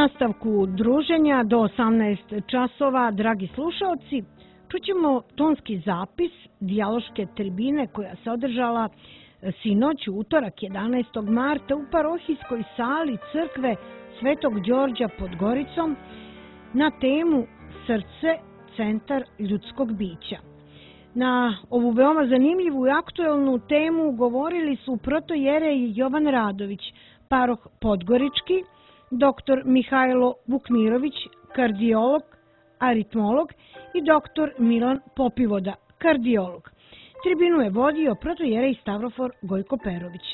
nastavku druženja do 18 časova, dragi slušaoci, čućemo tonski zapis dijaloške tribine koja se održala sinoć u utorak 11. marta u parohijskoj sali crkve Svetog Đorđa pod Goricom na temu Srce, centar ljudskog bića. Na ovu veoma zanimljivu i aktuelnu temu govorili su protojerej Jovan Radović, paroh Podgorički, dr. Mihajlo Vukmirović, kardiolog, aritmolog i dr. Milan Popivoda, kardiolog. Tribinu je vodio protojerej Stavrofor Gojko Perović.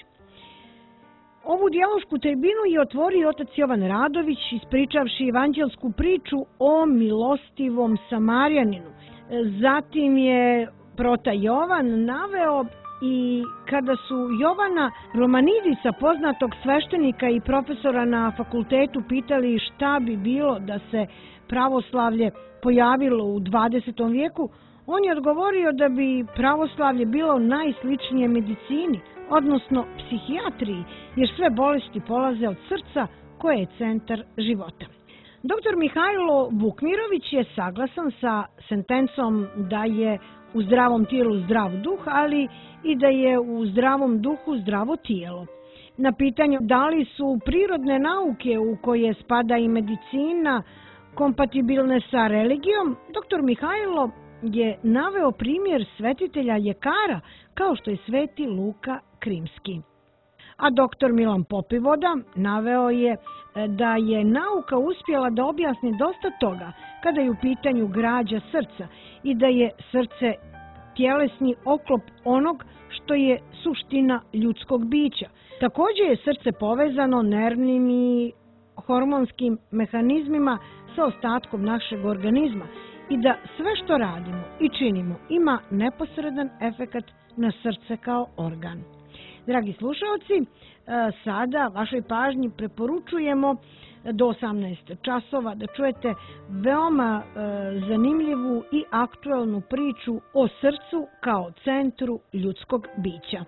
Ovu dijalošku tribinu je otvorio otac Jovan Radović ispričavši evanđelsku priču o milostivom Samarjaninu. Zatim je prota Jovan naveo i kada su Jovana Romanidisa, poznatog sveštenika i profesora na fakultetu, pitali šta bi bilo da se pravoslavlje pojavilo u 20. vijeku, on je odgovorio da bi pravoslavlje bilo najsličnije medicini, odnosno psihijatriji, jer sve bolesti polaze od srca koje je centar života. Dr. Mihajlo Vukmirović je saglasan sa sentencom da je u zdravom tijelu zdrav duh, ali i da je u zdravom duhu zdravo tijelo. Na pitanje da li su prirodne nauke u koje spada i medicina kompatibilne sa religijom, dr. Mihajlo je naveo primjer svetitelja ljekara kao što je sveti Luka Krimski. A dr. Milan Popivoda naveo je da je nauka uspjela da objasni dosta toga kada je u pitanju građa srca i da je srce tjelesni oklop onog što je suština ljudskog bića. Također je srce povezano nervnim i hormonskim mehanizmima sa ostatkom našeg organizma i da sve što radimo i činimo ima neposredan efekat na srce kao organ. Dragi slušalci, sada vašoj pažnji preporučujemo do 18 časova da čujete veoma zanimljivu i aktuelnu priču o srcu kao centru ljudskog bića.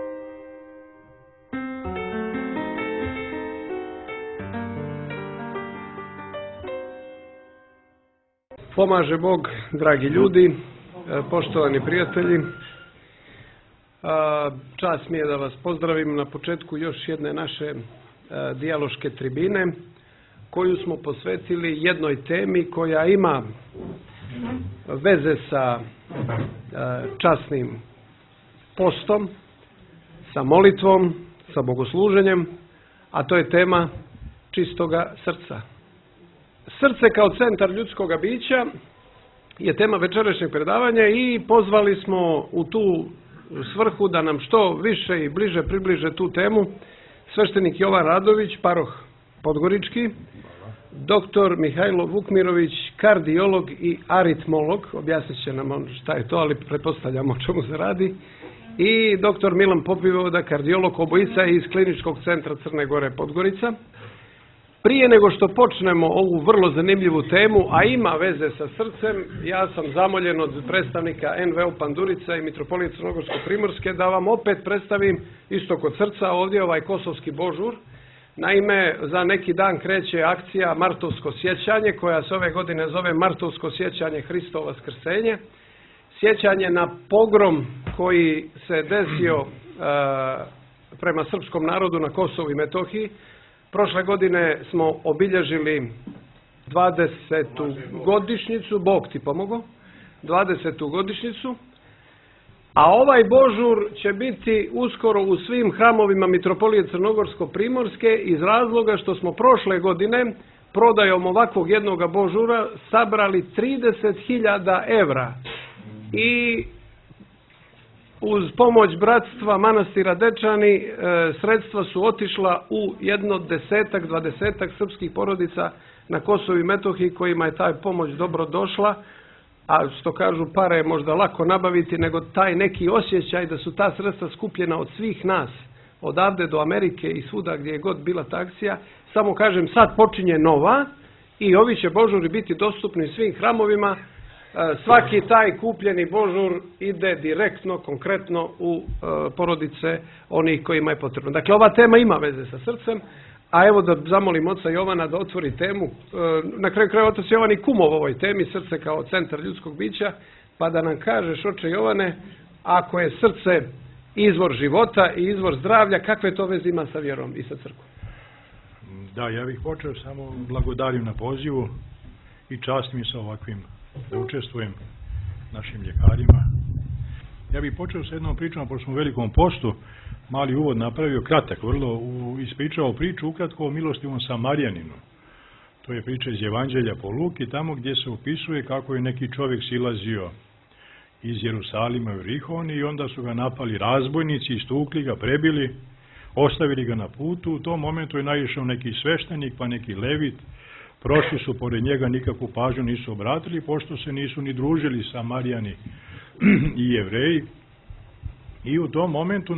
Pomaže Bog, dragi ljudi, poštovani prijatelji. Čast mi je da vas pozdravim na početku još jedne naše dijaloške tribine koju smo posvetili jednoj temi koja ima veze sa časnim postom, sa molitvom, sa bogosluženjem, a to je tema čistoga srca. Srce kao centar ljudskoga bića je tema večerašnjeg predavanja i pozvali smo u tu svrhu da nam što više i bliže približe tu temu sveštenik Jovan Radović, paroh Podgorički, dr. Mihajlo Vukmirović, kardiolog i aritmolog, objasnit će nam on šta je to, ali pretpostavljamo o čemu se radi, i dr. Milan Popivoda, kardiolog, obojica iz Kliničkog centra Crne Gore Podgorica. Prije nego što počnemo ovu vrlo zanimljivu temu, a ima veze sa srcem, ja sam zamoljen od predstavnika NVO Pandurica i mitropolije Crnogorsko-primorske da vam opet predstavim isto kod srca ovdje ovaj kosovski božur. Naime, za neki dan kreće akcija Martovsko sjećanje koja se ove godine zove Martovsko sjećanje Hristovo vaskrsenje. Sjećanje na pogrom koji se desio prema srpskom narodu na Kosovu i Metohiji. Prošle godine smo obilježili 20. godišnjicu, Bog ti pomogao, 20. godišnjicu, a ovaj božur će biti uskoro u svim hramovima mitropolije Crnogorsko-primorske iz razloga što smo prošle godine prodajom ovakvog jednoga božura sabrali 30.000 evra i uz pomoć bratstva manastira Dečani sredstva su otišla u jedno 10-20 srpskih porodica na Kosovu i Metohiji kojima je ta pomoć dobro došla, a što kažu pare je možda lako nabaviti nego taj neki osjećaj da su ta sredstva skupljena od svih nas, odavde do Amerike i svuda gdje je god bila ta akcija. Samo kažem, sad počinje nova i ovi će božuri biti dostupni svim hramovima. Svaki taj kupljeni božur ide direktno, konkretno u porodice onih kojima je potrebno. Dakle, ova tema ima veze sa srcem, a evo da zamolim oca Jovana da otvori temu. Na kraju krajeva otac Jovan i kumov ovoj temi, srce kao centar ljudskog bića, pa da nam kažeš, oče Jovane, ako je srce izvor života i izvor zdravlja, kakve to veze ima sa vjerom i sa crkvom? Da, ja bih počeo samo blagodarim na pozivu i čast mi sa ovakvim da učestvujem našim ljekarima. Ja bih počeo sa jednom pričom, pošto smo u Velikom postu, mali uvod napravio, kratak, vrlo ispričao priču ukratko o milostivom Samarjaninu. To je priča iz Evanđelja po Luki, tamo gdje se opisuje kako je neki čovjek silazio iz Jerusalima u Jerihon i onda su ga napali razbojnici, istukli ga, prebili, ostavili ga na putu. U tom momentu je naišao neki sveštenik pa neki levit, prošli su pored njega, nikakvu pažnju nisu obratili, pošto se nisu ni družili Samarijani i Jevreji. I u tom momentu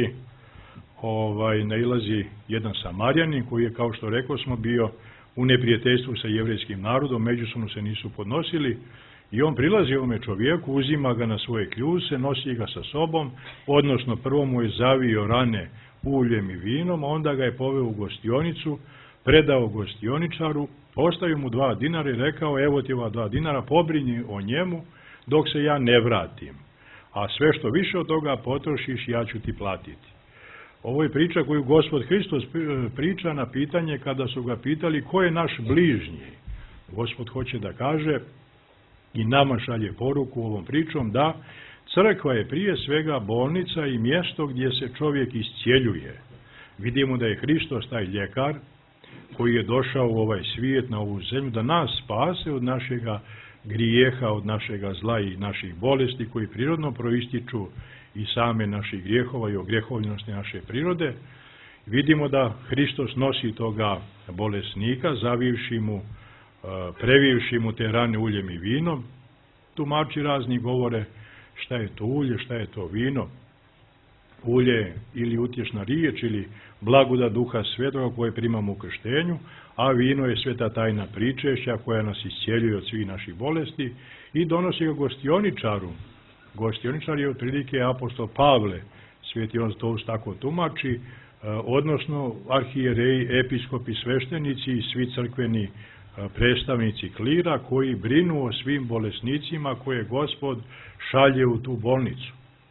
nailazi jedan Samarjanin koji je, kao što rekao smo, bio u neprijateljstvu sa jevrejskim narodom, međusobno se nisu podnosili i on prilazi ovome čovjeku, uzima ga na svoje kljuse, nosi ga sa sobom, odnosno prvo mu je zavio rane uljem i vinom, a onda ga je poveo u gostionicu, predao gostioničaru, ostavio mu 2 dinara i rekao, evo ti ova 2 dinara, pobrinji o njemu dok se ja ne vratim, a sve što više od toga potrošiš, ja ću ti platiti. Ovo je priča koju Gospod Hristos priča na pitanje kada su ga pitali ko je naš bližnji. Gospod hoće da kaže i nama šalje poruku ovom pričom da crkva je prije svega bolnica i mjesto gdje se čovjek iscijeljuje. Vidimo da je Hristos taj ljekar koji je došao u ovaj svijet, na ovu zemlju, da nas spase od našega grijeha, od našega zla i naših bolesti koji prirodno proističu i same naših grijehova i ogrehovljenosti naše prirode. Vidimo da Hristos nosi toga bolesnika, zavivši mu, previvši mu te rane uljem i vinom. Tumači razni govore šta je to ulje, šta je to vino. Ulje ili utješna riječ ili blagodat Duha Svetoga koje primamo u krštenju, a vino je sveta tajna pričešća koja nas iscijeljuje od svih naših bolesti i donosi ga gostioničaru. Gostioničar je otprilike apostol Pavle, Sveti on to tako tumači, odnosno arhijereji, episkopi, sveštenici i svi crkveni predstavnici klira koji brinu o svim bolesnicima koje Gospod šalje u tu bolnicu.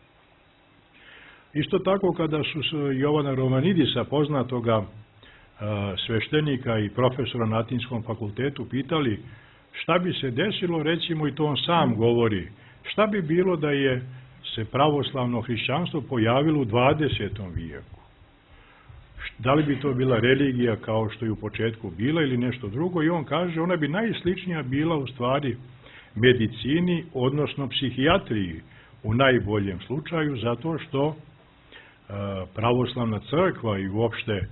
Isto tako kada su Jovana Romanidisa, poznatoga sveštenika i profesora na Atinskom fakultetu, pitali šta bi se desilo, recimo, i to on sam govori, šta bi bilo da je se pravoslavno hrišćanstvo pojavilo u 20. vijeku? Da li bi to bila religija kao što je u početku bila ili nešto drugo? I on kaže, ona bi najsličnija bila u stvari medicini, odnosno psihijatriji u najboljem slučaju, zato što pravoslavna crkva i uopšte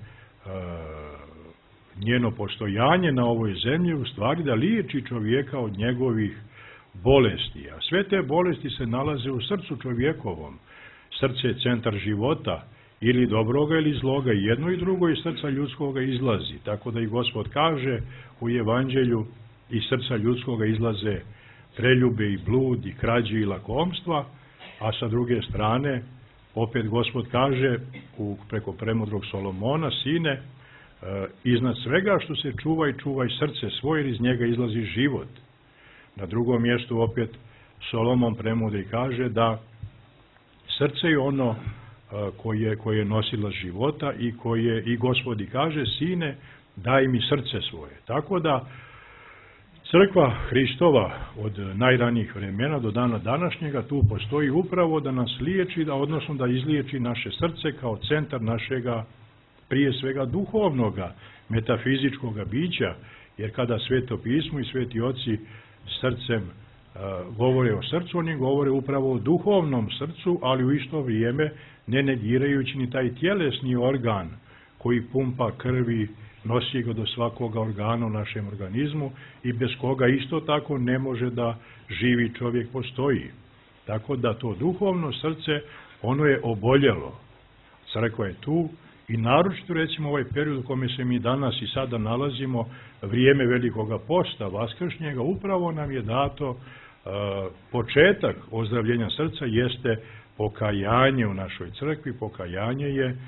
njeno postojanje na ovoj zemlji u stvari da liječi čovjeka od njegovih bolesti. A sve te bolesti se nalaze u srcu čovjekovom. Srce je centar života, ili dobroga ili zloga, jedno i drugo iz srca ljudskoga izlazi. Tako da i Gospod kaže u Evanđelju, iz srca ljudskoga izlaze preljube i blud i krađe i lakomstva, a sa druge strane opet Gospod kaže preko premudrog Solomona, sine, iznad svega što se čuvaj srce svoje, jer iz njega izlazi život. Na drugom mjestu opet Solomon premudri kaže da srce je ono koje je nosila života i Gospodi kaže, sine, daj mi srce svoje. Tako da crkva Hristova od najranijih vremena do dana današnjega tu postoji upravo da nas liječi, odnosno da izliječi naše srce kao centar našega, prije svega duhovnoga, metafizičkoga bića, jer kada Sveto pismo i sveti oci srcem govore o srcu, oni govore upravo o duhovnom srcu, ali u isto vrijeme ne negirajući ni taj tjelesni organ koji pumpa krvi, nosi ga do svakoga organa u našem organizmu i bez koga isto tako ne može da živi čovjek postoji. Tako da to duhovno srce, ono je oboljelo. Crkva je tu i naročito recimo ovaj period u kome se mi danas i sada nalazimo, vrijeme Velikoga posta, Vaskršnjega, upravo nam je dato početak ozdravljenja srca jeste pokajanje u našoj crkvi. Pokajanje je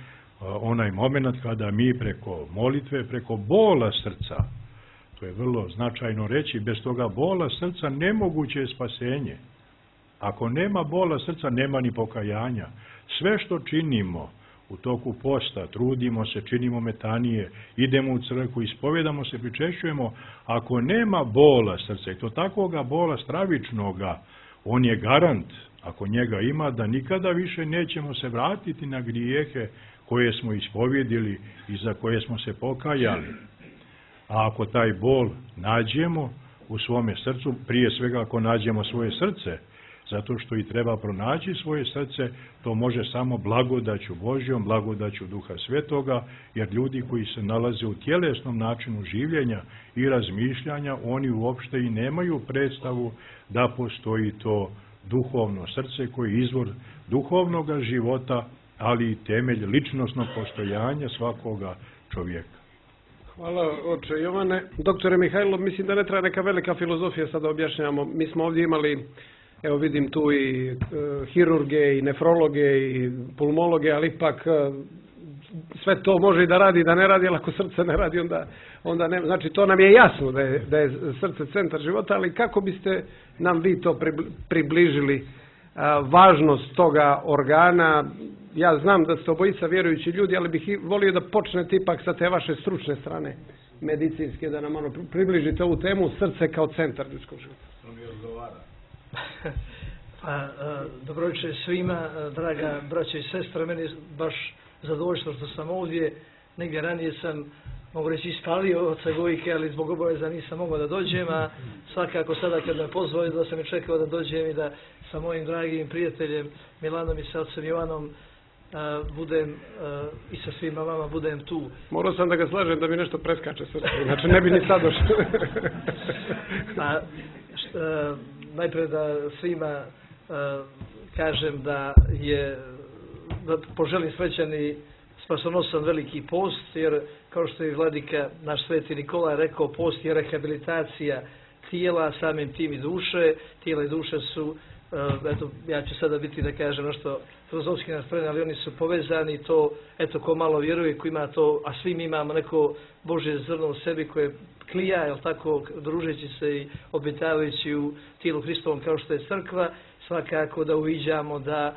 onaj moment kada mi preko molitve, preko bola srca, to je vrlo značajno reći, bez toga bola srca nemoguće je spasenje. Ako nema bola srca, nema ni pokajanja. Sve što činimo u toku posta, trudimo se, činimo metanije, idemo u crkvu, ispovedamo se, pričešćujemo, ako nema bola srca, i to takvoga bola stravičnoga, on je garant, ako njega ima, da nikada više nećemo se vratiti na grijehe koje smo ispovjedili i za koje smo se pokajali. A ako taj bol nađemo u svome srcu, prije svega ako nađemo svoje srce, zato što i treba pronaći svoje srce, to može samo blagodaću Božjom, blagodaću Duha Svetoga, jer ljudi koji se nalaze u tjelesnom načinu življenja i razmišljanja, oni uopšte i nemaju predstavu da postoji to duhovno srce koji je izvor duhovnog života, ali i temelj ličnosnog postojanja svakoga čovjeka. Hvala, oče Jovane. Doktore Mihajlov, mislim da ne treba neka velika filozofija sada objašnjavamo. Mi smo ovdje imali, evo vidim tu i hirurge i nefrologe i pulmologe, ali ipak sve to može i da radi i da ne radi, ali ako srce ne radi, onda ne. Znači, to nam je jasno da je srce centar života, ali kako biste nam vi to približili, važnost toga organa? Ja znam da ste obojica vjerujući ljudi, ali bih volio da počnete ipak sa te vaše stručne strane medicinske, da nam malo približite ovu temu, srce kao centar ljudskog života. To mi odgovara. Dobro večer svima, draga braća i sestre, meni je baš zadovoljstvo što sam ovdje. Negdje ranije sam, mogu reći, ispalio oca Gojke, ali zbog obaveza nisam mogao da dođem, a svakako sada kad me pozvao da sam i čekao da dođem i da sa mojim dragim prijateljem Milanom i sa ocem Jovanom budem i sa svima vama budem tu. Morao sam da ga slažem da mi nešto preskače srce, znači ne bi ni sad došlo. Najprije da svima kažem da poželim srećan i spasonosan veliki post, jer kao što je vladika naš sveti Nikola rekao, post je rehabilitacija tijela, samim tim i duše. Tijela i duše su, eto, ja ću sada biti da kažem nešto filozofski nastrojeni, ali oni su povezani, to, eto, ko malo vjeruje, ko ima to, a svi mi imamo neko Božje zrno u sebi koje klija, jel tako, družeći se i obitavajući u tijelu Hristovom kao što je crkva, svakako da uviđamo da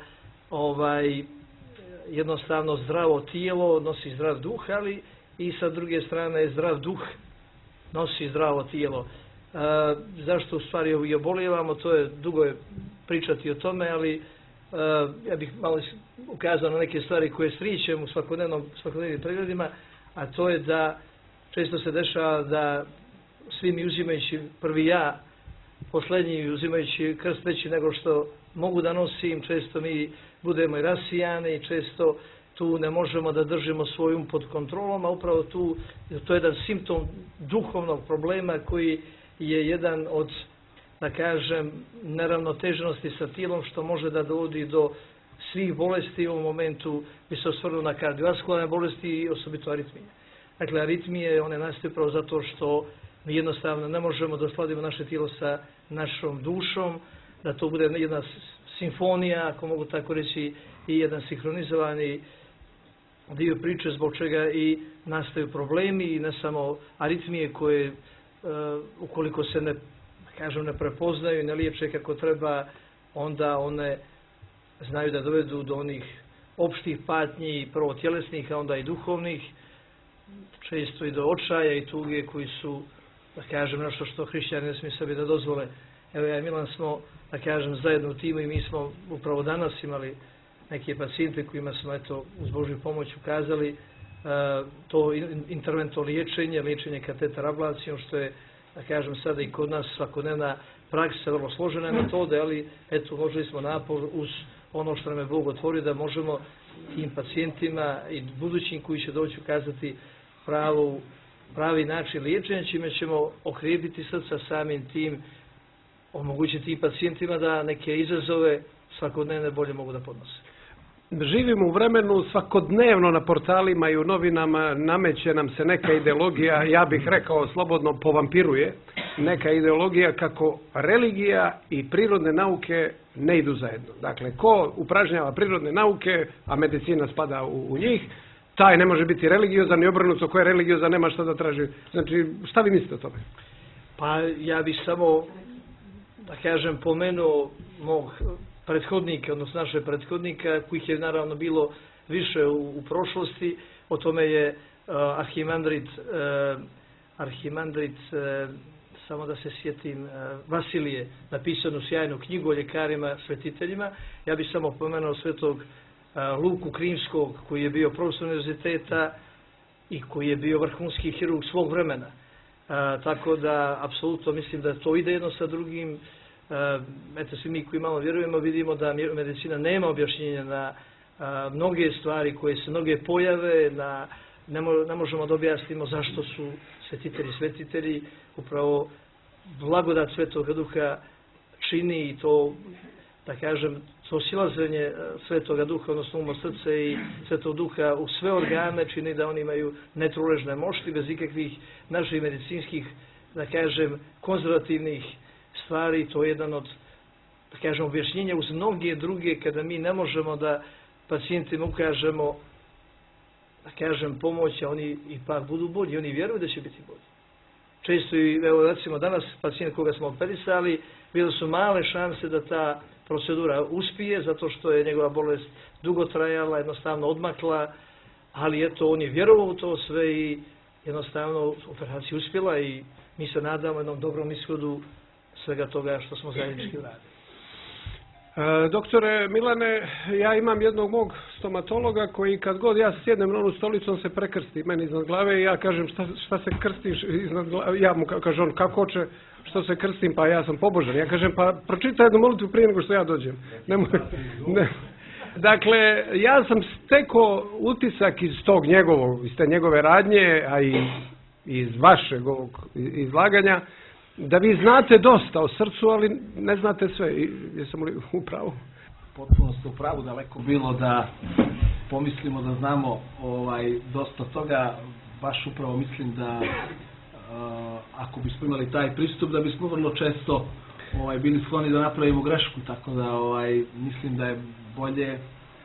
jednostavno zdravo tijelo nosi zdrav duh, ali i sa druge strane zdrav duh nosi zdravo tijelo. Zašto u stvari i obolijevamo, to je dugo je pričati o tome, ali ja bih malo ukazao na neke stvari koje sričem u svakodnevnim pregledima, a to je da često se dešava da svi mi uzimajući prvi ja, posljednji uzimajući krst veći nego što mogu da nosim, često mi budemo i rasijani, često tu ne možemo da držimo svoj um pod kontrolom, a upravo to je jedan simptom duhovnog problema koji je jedan od, da kažem, neravnoteženosti sa tijelom, što može da dovodi do svih bolesti. U ovom momentu bi se osvrnuo na kardiovaskularne bolesti i osobito aritmije. Dakle, aritmije, one nastaju upravo zato što mi jednostavno ne možemo da uskladimo naše tijelo sa našom dušom, da to bude jedna simfonija, ako mogu tako reći, i jedan sinhronizovani dio priče, zbog čega i nastaju problemi i ne samo aritmije koje ukoliko se ne prepoznaju i ne liječe kako treba, onda one znaju da dovedu do onih opštih patnji, prvo tjelesnih, a onda i duhovnih, često i do očaja i tuge koji su, da kažem, nešto što hrišćani ne smiju sebi da dozvole. Evo, ja i Milan smo, da kažem, zajedno u timu i mi smo upravo danas imali neke pacijente kojima smo, eto, uz Božju pomoć ukazali to interventno liječenje kateter ablacijom, što je, da kažem, sada i kod nas svakodnevna praksa, vrlo složena metode, ali eto, uložili smo napor uz ono što nam je Bog otvorio da možemo tim pacijentima i budućim koji će doći ukazati pravi način liječenja, čime ćemo okrepiti srca, samim tim omogućiti tim pacijentima da neke izazove svakodnevne bolje mogu da podnose. Živimo u vremenu, svakodnevno na portalima i u novinama nameće nam se neka ideologija, ja bih rekao slobodno povampiruje, neka ideologija kako religija i prirodne nauke ne idu zajedno. Dakle, ko upražnjava prirodne nauke, a medicina spada u njih, taj ne može biti religiozan i obrnuto ko je religiozan nema šta da traži. Znači, šta vi mislite o tome? Pa ja bih samo, da kažem, pomenuo mog prethodnika, odnosno naše prethodnika, kojih je naravno bilo više u prošlosti. O tome je arhimandrit, samo da se sjetim, Vasilije, napisanu sjajnu knjigu o ljekarima, svetiteljima. Ja bih samo pomenuo svetog Luku Krimskog, koji je bio profesor univerziteta i koji je bio vrhunski hirurg svog vremena. Tako da, apsolutno mislim da to ide jedno sa drugim. Eto, svi mi koji malo vjerujemo vidimo da medicina nema objašnjenja na mnoge stvari koje se mnoge pojave, ne možemo da objasnimo zašto su svetitelji, upravo blagodat Svetoga Duha čini i to, da kažem, to silazenje Svetoga Duha, odnosno uma, srce i Svetog Duha u sve organe čini da oni imaju netruležne mošti bez ikakvih naših medicinskih, da kažem, konzervativnih stvari. To je jedan od, da kažem, objašnjenja uz mnoge druge kada mi ne možemo da pacijentima ukažemo, da kažem, pomoć, a oni ipak budu bolji, oni vjeruju da će biti bolji. Često i, evo recimo danas, pacijent koga smo operisali, bile su male šanse da ta procedura uspije, zato što je njegova bolest dugo trajala, jednostavno odmakla, ali eto, on je vjerovao u to sve i jednostavno operacija uspjela i mi se nadamo jednom dobrom ishodu svega toga što smo zajednički radili. Doktore Milane, ja imam jednog mog stomatologa koji kad god ja sjednem na onu stolicu, on se prekrsti meni iznad glave i ja kažem šta se krstiš iznad glave, ja mu kaže on kako hoće, što se krstim, pa ja sam pobožan. Ja kažem pa pročitaj jednu molitvu prije nego što ja dođem. Ne. Dakle, ja sam stekao utisak iz te njegove radnje, a i iz vašeg ovog izlaganja, da vi znate dosta o srcu, ali ne znate sve. Jesam li u pravu? Potpuno ste u pravu, daleko bilo da pomislimo da znamo dosta toga. Baš upravo mislim da ako bismo imali taj pristup, da bismo vrlo često bili skloni da napravimo grešku, tako da mislim da je bolje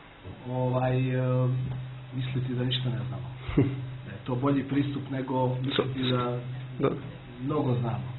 misliti da ništa ne znamo. Da je to bolji pristup nego misliti da mnogo znamo.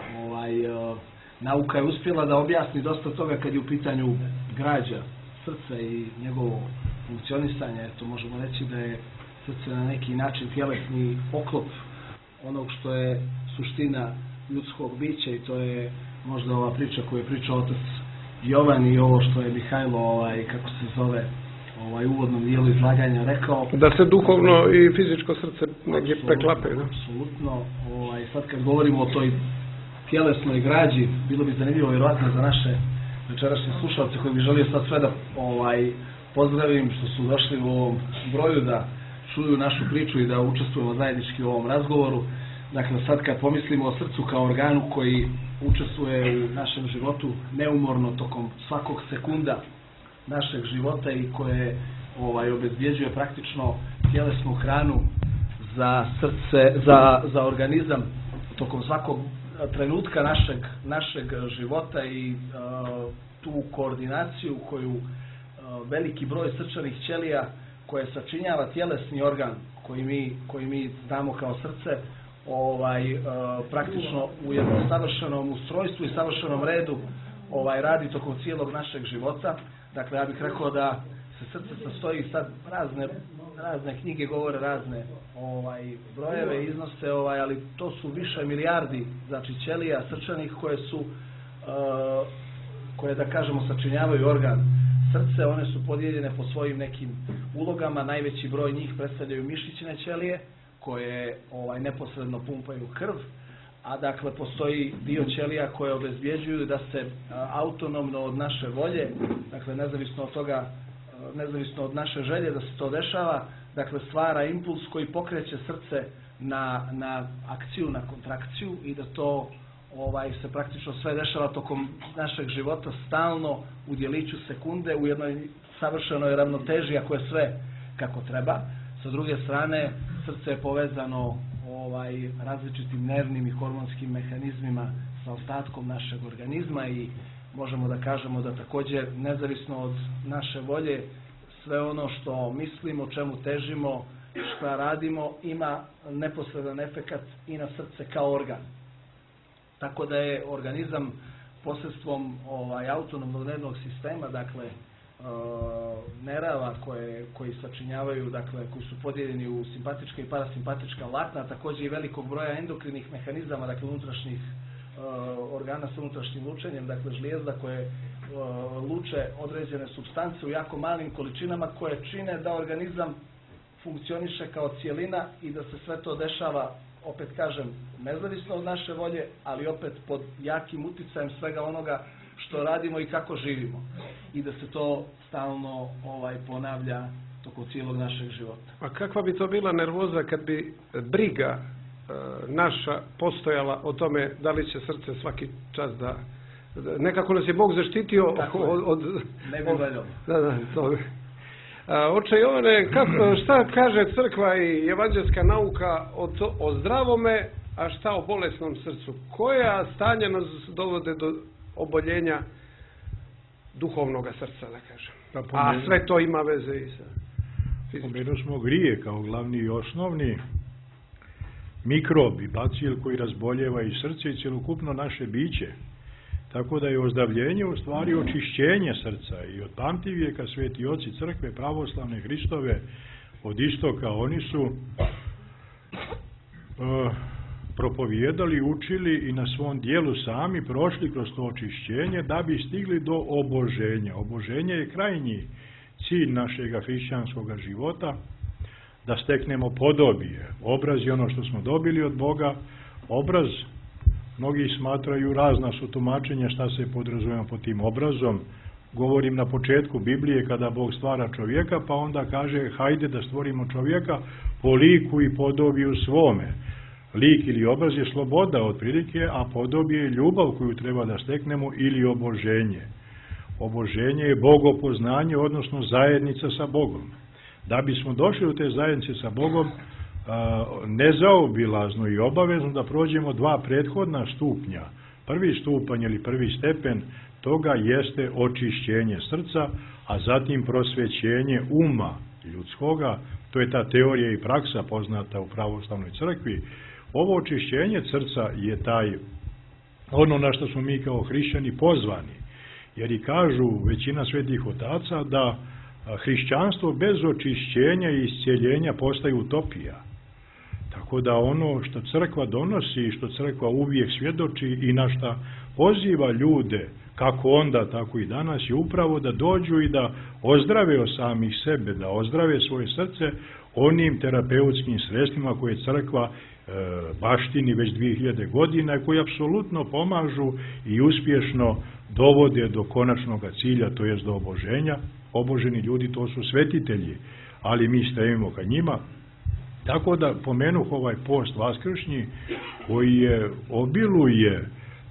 Nauka je uspjela da objasni dosta toga kad je u pitanju građa srca i njegovo funkcionisanje. Eto, možemo reći da je srce na neki način tjelesni oklop onog što je suština ljudskog bića i to je možda ova priča koju je pričao otac Jovan i ovo što je Mihajlo, kako se zove, uvodnom dijelu izlaganja rekao. Da se duhovno i fizičko srce negdje preklape. Apsolutno. Sad kad govorimo o toj tjelesnoj građi, bilo bi zanimljivo vjerojatno za naše večerašnje slušalce koji bi želio sad sve da pozdravim što su došli u ovom broju da čuju našu priču i da učestvujemo zajednički u ovom razgovoru. Dakle, sad kad pomislimo o srcu kao organu koji učestvuje u našem životu neumorno tokom svakog sekunda našeg života i koje obezbjeđuje praktično tjelesnu hranu za srce, za organizam tokom svakog trenutka našeg života i tu koordinaciju koju veliki broj srčanih ćelija koje sačinjava tjelesni organ koji mi znamo kao srce, praktično u jednom savršenom ustrojstvu i savršenom redu radi tokom cijelog našeg života. Dakle, ja bih rekao da se srce sastoji, sad razne knjige govore razne brojeve, iznose, ali to su više milijardi, znači ćelija srčanih koje da kažemo sačinjavaju organ srce. One su podijeljene po svojim nekim ulogama, najveći broj njih predstavljaju mišićne ćelije koje neposredno pumpaju krv, a dakle postoji dio ćelija koje obezbjeđuju da se autonomno od naše volje, dakle nezavisno od toga, nezavisno od naše želje da se to dešava, dakle stvara impuls koji pokreće srce na akciju, na kontrakciju i da to se praktično sve dešava tokom našeg života stalno u djeliću sekunde u jednoj savršenoj ravnoteži ako je sve kako treba. Sa druge strane, srce je povezano različitim nervnim i hormonskim mehanizmima sa ostatkom našeg organizma i možemo da kažemo da također nezavisno od naše volje sve ono što mislimo, čemu težimo, šta radimo ima neposredan efekat i na srce kao organ. Tako da je organizam posredstvom autonomnog nervnog sistema, dakle nerava koji sačinjavaju, dakle koji su podijeljeni u simpatička i parasimpatička vlakna, također i velikog broja endokrinih mehanizama, dakle unutrašnjih organa sa unutrašnjim lučenjem, dakle žlijezda koje luče određene supstance u jako malim količinama koje čine da organizam funkcioniše kao cijelina i da se sve to dešava, opet kažem, nezavisno od naše volje, ali opet pod jakim uticajem svega onoga što radimo i kako živimo. I da se to stalno ponavlja tokom cijelog našeg života. A kakva bi to bila nervoza kad bi briga naša postojala o tome da li će srce svaki čas da... Nekako nas je Bog zaštitio od... Ne bi valjalo. Da, to... Oče Jovane, šta kaže crkva i evanđelska nauka o zdravome, a šta o bolesnom srcu? Koja stanja nas dovode do oboljenja duhovnog srca, da kažem? A sve to ima veze i sa fizičkim. Pomenuo smo grije kao glavni i osnovni mikrob i bacil koji razboljeva i srce i cjelokupno naše biće. Tako da je ozdravljenje u stvari očišćenje srca i od pamtivijeka sveti oci crkve pravoslavne Hristove od istoka oni su propovijedali, učili i na svom dijelu sami prošli kroz to očišćenje da bi stigli do oboženja. Oboženje je krajnji cilj našega hrišćanskog života, da steknemo podobije. Obraz je ono što smo dobili od Boga. Obraz, mnogi smatraju, razna su tumačenja šta se podrazumijeva pod tim obrazom. Govorim na početku Biblije kada Bog stvara čovjeka, pa onda kaže hajde da stvorimo čovjeka po liku i podobiju svome. Lik ili obraz je sloboda otprilike, a podobije je ljubav koju treba da steknemo ili oboženje. Oboženje je bogopoznanje, odnosno zajednica sa Bogom. Da bismo došli u te zajednice sa Bogom, nezaobilazno i obavezno da prođemo dva prethodna stupnja. Prvi stupanj ili prvi stepen toga jeste očišćenje srca, a zatim prosvećenje uma ljudskoga. To je ta teorija i praksa poznata u pravoslavnoj crkvi. Ovo očišćenje srca je ono na što smo mi kao hrišćani pozvani. Jer i kažu većina svetih otaca da hrišćanstvo bez očišćenja i iscijeljenja postaje utopija. Tako da ono što crkva donosi i što crkva uvijek svjedoči i na šta poziva ljude, kako onda, tako i danas, je upravo da dođu i da ozdrave od samih sebe, da ozdrave svoje srce onim terapeutskim sredstvima koje crkva baštini već 2000 godina i koji apsolutno pomažu i uspješno dovode do konačnog cilja, to jest do oboženja. Oboženi ljudi to su svetitelji, ali mi stremimo ka njima. Tako da pomenuh ovaj post vaskršnji koji je obiluje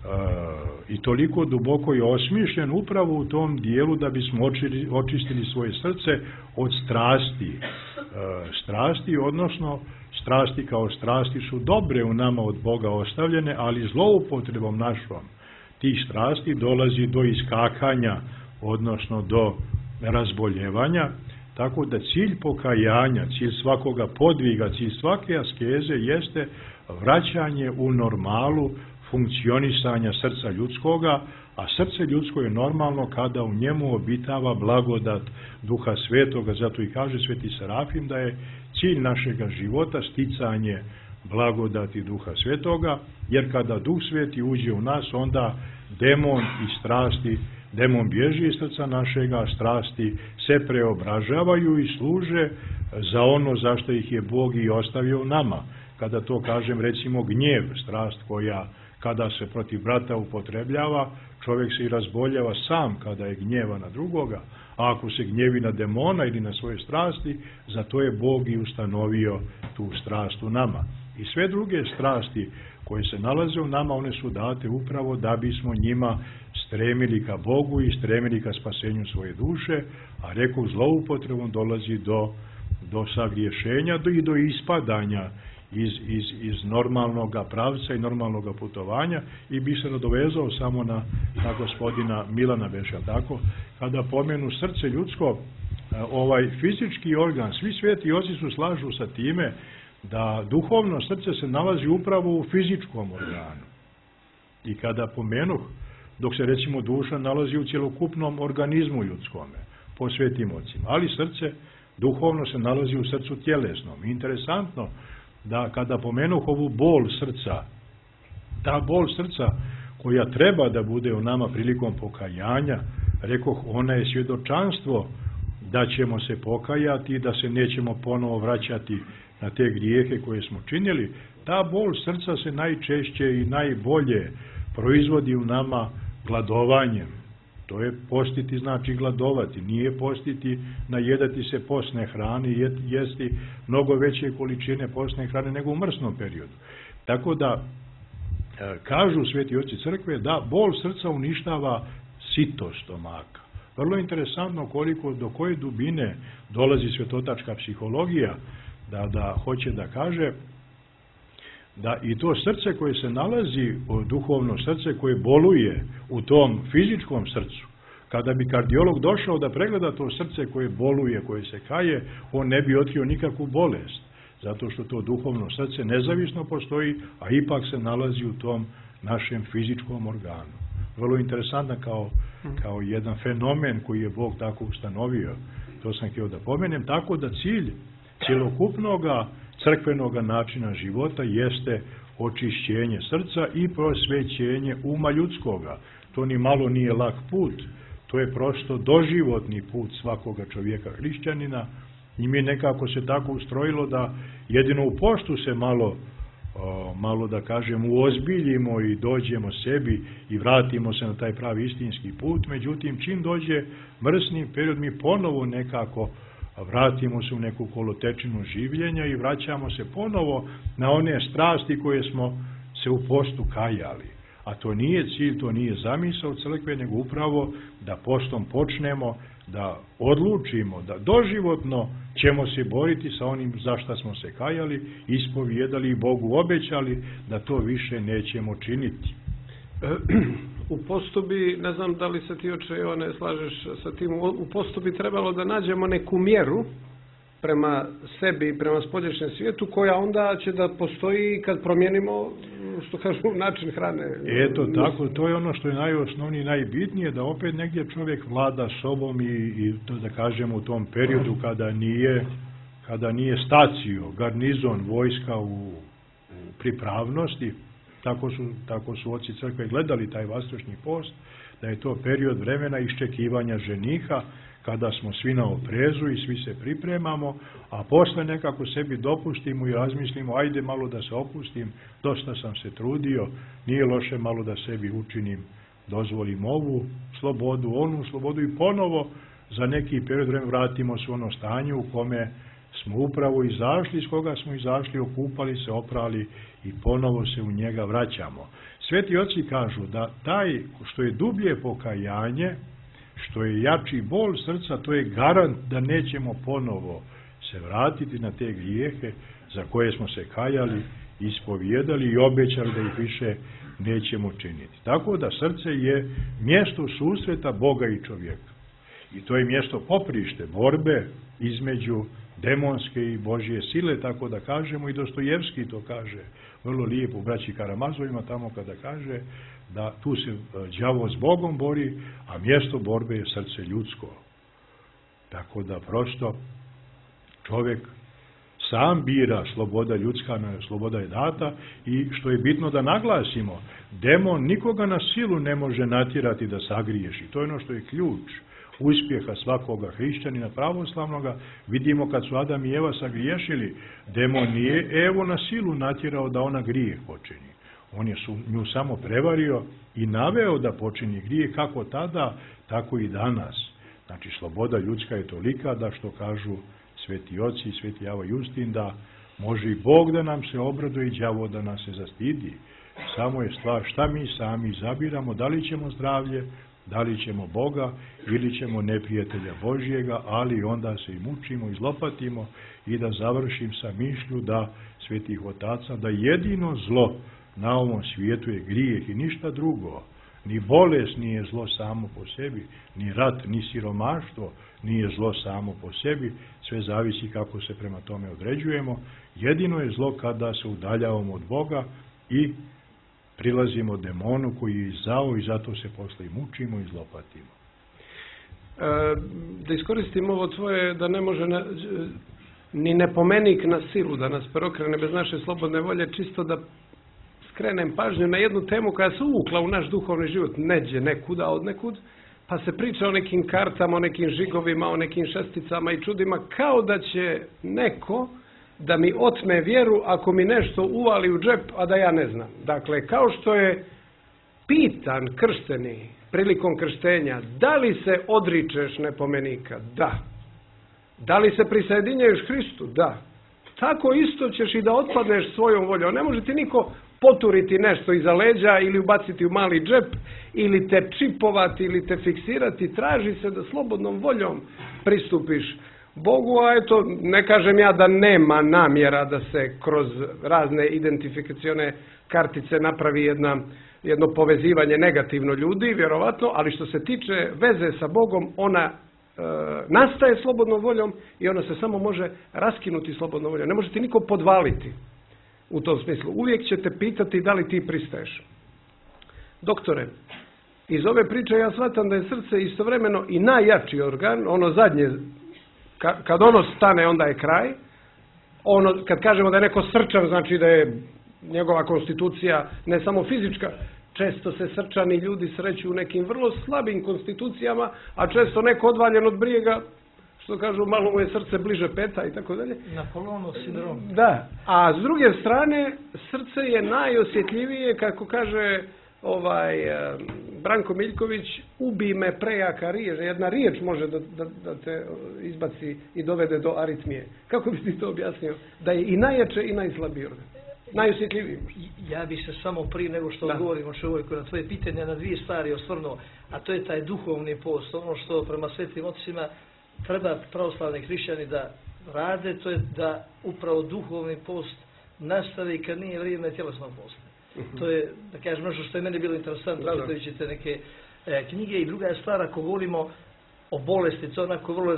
i toliko duboko je osmišljen upravo u tom dijelu da bismo očistili svoje srce od strasti. Strasti, odnosno strasti kao strasti su dobre u nama od Boga ostavljene, ali zloupotrebom našom tih strasti dolazi do iskakanja, odnosno do razboljevanja. Tako da cilj pokajanja, cilj svakoga podviga, cilj svake askeze jeste vraćanje u normalu funkcionisanja srca ljudskoga, a srce ljudsko je normalno kada u njemu obitava blagodat Duha Svetoga. Zato i kaže sveti Serafim da je cilj našega života sticanje blagodati Duha Svetoga, jer kada Duh Sveti uđe u nas, onda demon i strasti, demon bježi iz srca našega, strasti se preobražavaju i služe za ono zašto ih je Bog i ostavio nama. Kada to kažem, recimo gnjev, strast koja kada se protiv brata upotrebljava, čovjek se i razboljava sam kada je gnjeva na drugoga, a ako se gnjevi na demona ili na svoje strasti, zato je Bog i ustanovio tu strast u nama. I sve druge strasti koje se nalaze u nama, one su date upravo da bismo njima stremili ka Bogu i stremili ka spasenju svoje duše, a rekoh zloupotrebom dolazi do sagriješenja i do ispadanja iz normalnog pravca i normalnog putovanja. I bi se nadovezao samo na gospodina Milana Beša. Tako, kada pomenu srce ljudsko, ovaj fizički organ, svi sveti oci su slažu sa time da duhovno srce se nalazi upravo u fizičkom organu. I kada pomenuh, dok se recimo duša nalazi u cjelokupnom organizmu ljudskome, po svetim ocima, ali srce duhovno se nalazi u srcu tjelesnom. Interesantno da kada pomenuh ovu bol srca, ta bol srca koja treba da bude u nama prilikom pokajanja, rekoh, ona je svjedočanstvo da ćemo se pokajati i da se nećemo ponovo vraćati na te grijehe koje smo činili. Ta bol srca se najčešće i najbolje proizvodi u nama gladovanjem. To je postiti, znači gladovati. Nije postiti, najedati se postne hrane, jesti mnogo veće količine postne hrane nego u mrsnom periodu. Tako da, kažu sveti oci crkve da bol srca uništava sitost stomaka. Vrlo interesantno do koje dubine dolazi svetotačka psihologija, da hoće da kaže da i to srce koje se nalazi, duhovno srce koje boluje u tom fizičkom srcu, kada bi kardiolog došao da pregleda to srce koje boluje, koje se kaje, on ne bi otkrio nikakvu bolest, zato što to duhovno srce nezavisno postoji, a ipak se nalazi u tom našem fizičkom organu. Vrlo interesantno kao jedan fenomen koji je Bog tako ustanovio. To sam htio da pomenem, tako da cilj cjelokupnog crkvenog načina života jeste očišćenje srca i prosvećenje uma ljudskoga. To ni malo nije lak put, to je prosto doživotni put svakoga čovjeka hrišćanina i mi nekako se tako ustrojilo da jedino u postu se malo da kažem uozbiljimo i dođemo sebi i vratimo se na taj pravi istinski put. Međutim, čim dođe mrsni period, mi ponovo nekako vratimo se u neku kolotečinu življenja i vraćamo se ponovo na one strasti koje smo se u postu kajali. A to nije cilj, to nije zamisao crkve, nego upravo da postom počnemo da odlučimo, da doživotno ćemo se boriti sa onim za šta smo se kajali, ispovijedali i Bogu obećali da to više nećemo činiti. U postu bi, ne znam da li se ti oče ne slažeš sa tim, u postu bi trebalo da nađemo neku mjeru prema sebi i prema spoljašnjem svijetu, koja onda će da postoji kad promijenimo, što kažu, način hrane. Eto, tako, to je ono što je najosnovnije i najbitnije, da opet negdje čovjek vlada sobom i to da kažemo u tom periodu kada nije stacio, garnizon, vojska u pripravnosti, tako su oci crkve gledali taj vaskršnji post, da je to period vremena iščekivanja ženiha, kada smo svi na oprezu i svi se pripremamo, a posle nekako sebi dopustimo i razmislimo, ajde malo da se opustim, dosta sam se trudio, nije loše malo da sebi učinim, dozvolim ovu slobodu, onu slobodu i ponovo za neki period vremena vratimo se u ono stanje u kome smo upravo izašli, iz koga smo izašli, okupali se, oprali i ponovo se u njega vraćamo. Sveti oci kažu da taj što je dublje pokajanje, što je jači bol srca, to je garant da nećemo ponovo se vratiti na te grijehe za koje smo se kajali, ispovijedali i obećali da ih više nećemo činiti. Tako da srce je mjesto susreta Boga i čovjeka. I to je mjesto poprište, borbe između demonske i Božje sile, tako da kažemo, i Dostojevski to kaže vrlo lijepo u braći Karamazovima, tamo kada kaže da tu se đavo s Bogom bori, a mjesto borbe je srce ljudsko. Tako da prosto čovjek sam bira, sloboda ljudska, sloboda je data, i što je bitno da naglasimo, demon nikoga na silu ne može natjerati da sagriješi. To je ono što je ključ uspjeha svakoga hrišćanina pravoslavnoga. Vidimo kad su Adam i Eva sagriješili, demon nije Evu na silu natjerao da ona grijeh počini. On je nju samo prevario i naveo da počini grijeh, kako tada, tako i danas. Znači, sloboda ljudska je tolika da, što kažu sveti oci i sveti Java Justin, da može i Bog da nam se obraduje i đavo da nas se zastidi. Samo je stvar šta mi sami izabiramo, da li ćemo zdravlje, da li ćemo Boga ili ćemo neprijatelja Božjega, ali onda se i mučimo i zlopatimo. I da završim sa mišlju da svetih otaca, da jedino zlo na ovom svijetu je grijeh i ništa drugo. Ni bolest nije zlo samo po sebi, ni rat, ni siromaštvo nije zlo samo po sebi, sve zavisi kako se prema tome određujemo. Jedino je zlo kada se udaljavamo od Boga i prilazimo demonu koji je zao i zato se posle i mučimo i zlopatimo. Da iskoristim ovo tvoje da ne može ni nepomenik na silu da nas preokrene bez naše slobodne volje, čisto da skrenem pažnju na jednu temu koja se uvukla u naš duhovni život neđe, nekuda, od nekud, pa se priča o nekim kartama, o nekim žigovima, o nekim šesticama i čudima, kao da će neko da mi otme vjeru ako mi nešto uvali u džep, a da ja ne znam. Dakle, kao što je pitan kršteni prilikom krštenja, da li se odričeš nepomenika? Da. Da li se prisjedinjuješ Hristu? Da. Tako isto ćeš i da otpadneš svojom voljom. Ne može ti niko poturiti nešto iza leđa ili ubaciti u mali džep ili te čipovati ili te fiksirati. Traži se da slobodnom voljom pristupiš Bogu, a eto, ne kažem ja da nema namjera da se kroz razne identifikacione kartice napravi jedno povezivanje negativno ljudi, vjerovatno, ali što se tiče veze sa Bogom, ona nastaje slobodnom voljom i ona se samo može raskinuti slobodnom voljom. Ne može ti niko podvaliti u tom smislu. Uvijek će te pitati da li ti pristaješ. Doktore, iz ove priče ja shvatam da je srce istovremeno i najjači organ, ono zadnje, kad ono stane, onda je kraj. Ono, kad kažemo da je neko srčan, znači da je njegova konstitucija ne samo fizička, često se srčani ljudi sreću u nekim vrlo slabim konstitucijama, a često neko odvaljen od brijega, što kažu, malo mu je srce bliže peta i tako dalje. Napoleonov sindrom. Da, a s druge strane, srce je najosjetljivije, kako kaže Branko Miljković, ubi me prejaka riječ. Jedna riječ može da te izbaci i dovede do aritmije. Kako bi ti to objasnio? Da je i najjače i najslabiji organ. Najosjetljiviji. Ja bi se samo prije nego što odgovorimo čovjeku na tvoje pitanje na dvije stvari osvrnuo, a to je taj duhovni post. Ono što prema svetim ocima treba pravoslavni hrišćani da rade, to je da upravo duhovni post nastavi kad nije vrijeme tjelesnog posta. To je, da kažem, nešto što je meni bilo interesantno, čitajući te neke knjige. I druga stvar, ako govorimo o bolesti, to je onako vrlo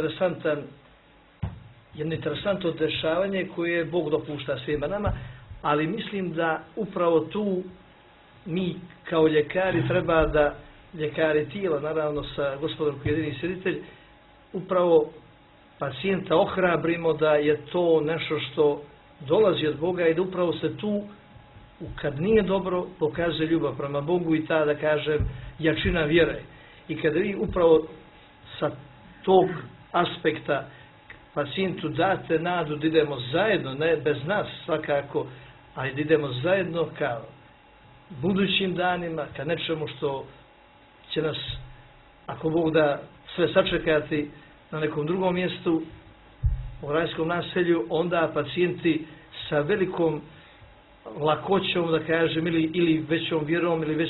jedno interesantno dešavanje koje Bog dopušta svima nama, ali mislim da upravo tu mi kao ljekari treba da, ljekari tijela, naravno sa Gospodom koji je jedini sjeditelj, upravo pacijenta ohrabrimo da je to nešto što dolazi od Boga i da upravo se tu, kad nije dobro, pokazuje ljubav prema Bogu i ta, da kažem, jačina vjere. I kada vi upravo sa tog aspekta pacijentu date nadu da idemo zajedno, ne bez nas svakako, ali da idemo zajedno ka budućim danima, ka nečemu što će nas, ako Bog da, sve sačekati na nekom drugom mjestu, u rajskom naselju, onda pacijenti sa velikom lakoćom, da kažem, ili većom vjerom, ili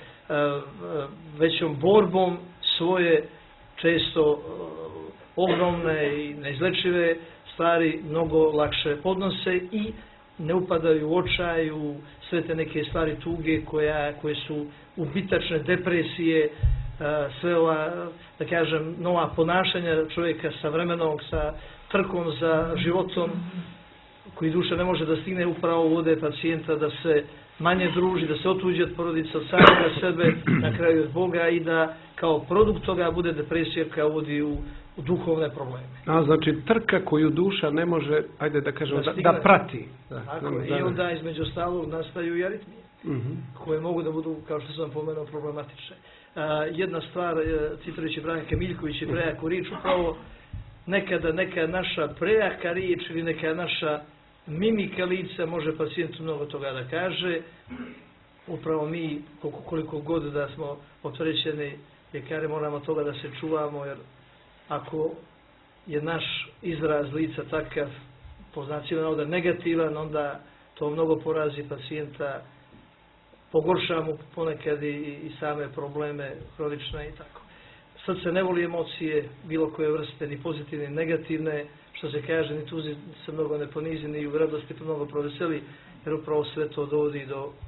većom borbom svoje često ogromne i neizlečive stvari mnogo lakše podnose i ne upadaju u očaj, u sve te neke stvari tuge koje su ubitačne, depresije, sve ova, da kažem, nova ponašanja čovjeka sa vremenom, sa trkom za životom, koji duša ne može da stigne, upravo vode pacijenta da se manje druži, da se otuđi od porodice, od samega sebe, na kraju od Boga i da kao produkt toga bude depresija koja vodi u duhovne probleme. A znači trka koju duša ne može, ajde da kažemo, da prati. I onda između ostalog nastaju i aritmije, koje mogu da budu, kao što sam pomenuo, problematične. Jedna stvar, citajući Branka Miljković i prejaku riječ, upravo nekada neka naša prejaka riječ ili neka naša mimika lica može pacijentu mnogo toga da kaže. Upravo mi, koliko god da smo opterećeni ljekari, moramo toga da se čuvamo, jer ako je naš izraz lica takav, po znacima navoda negativan, onda to mnogo porazi pacijenta, pogorša mu ponekad i same probleme kronične i tako. Srce ne voli emocije, bilo koje vrste, ni pozitivne, ni negativne, što se kaže, ni tuzi se mnogo ne ponizi, ni u radosti mnogo proveseli, jer upravo sve to dovodi do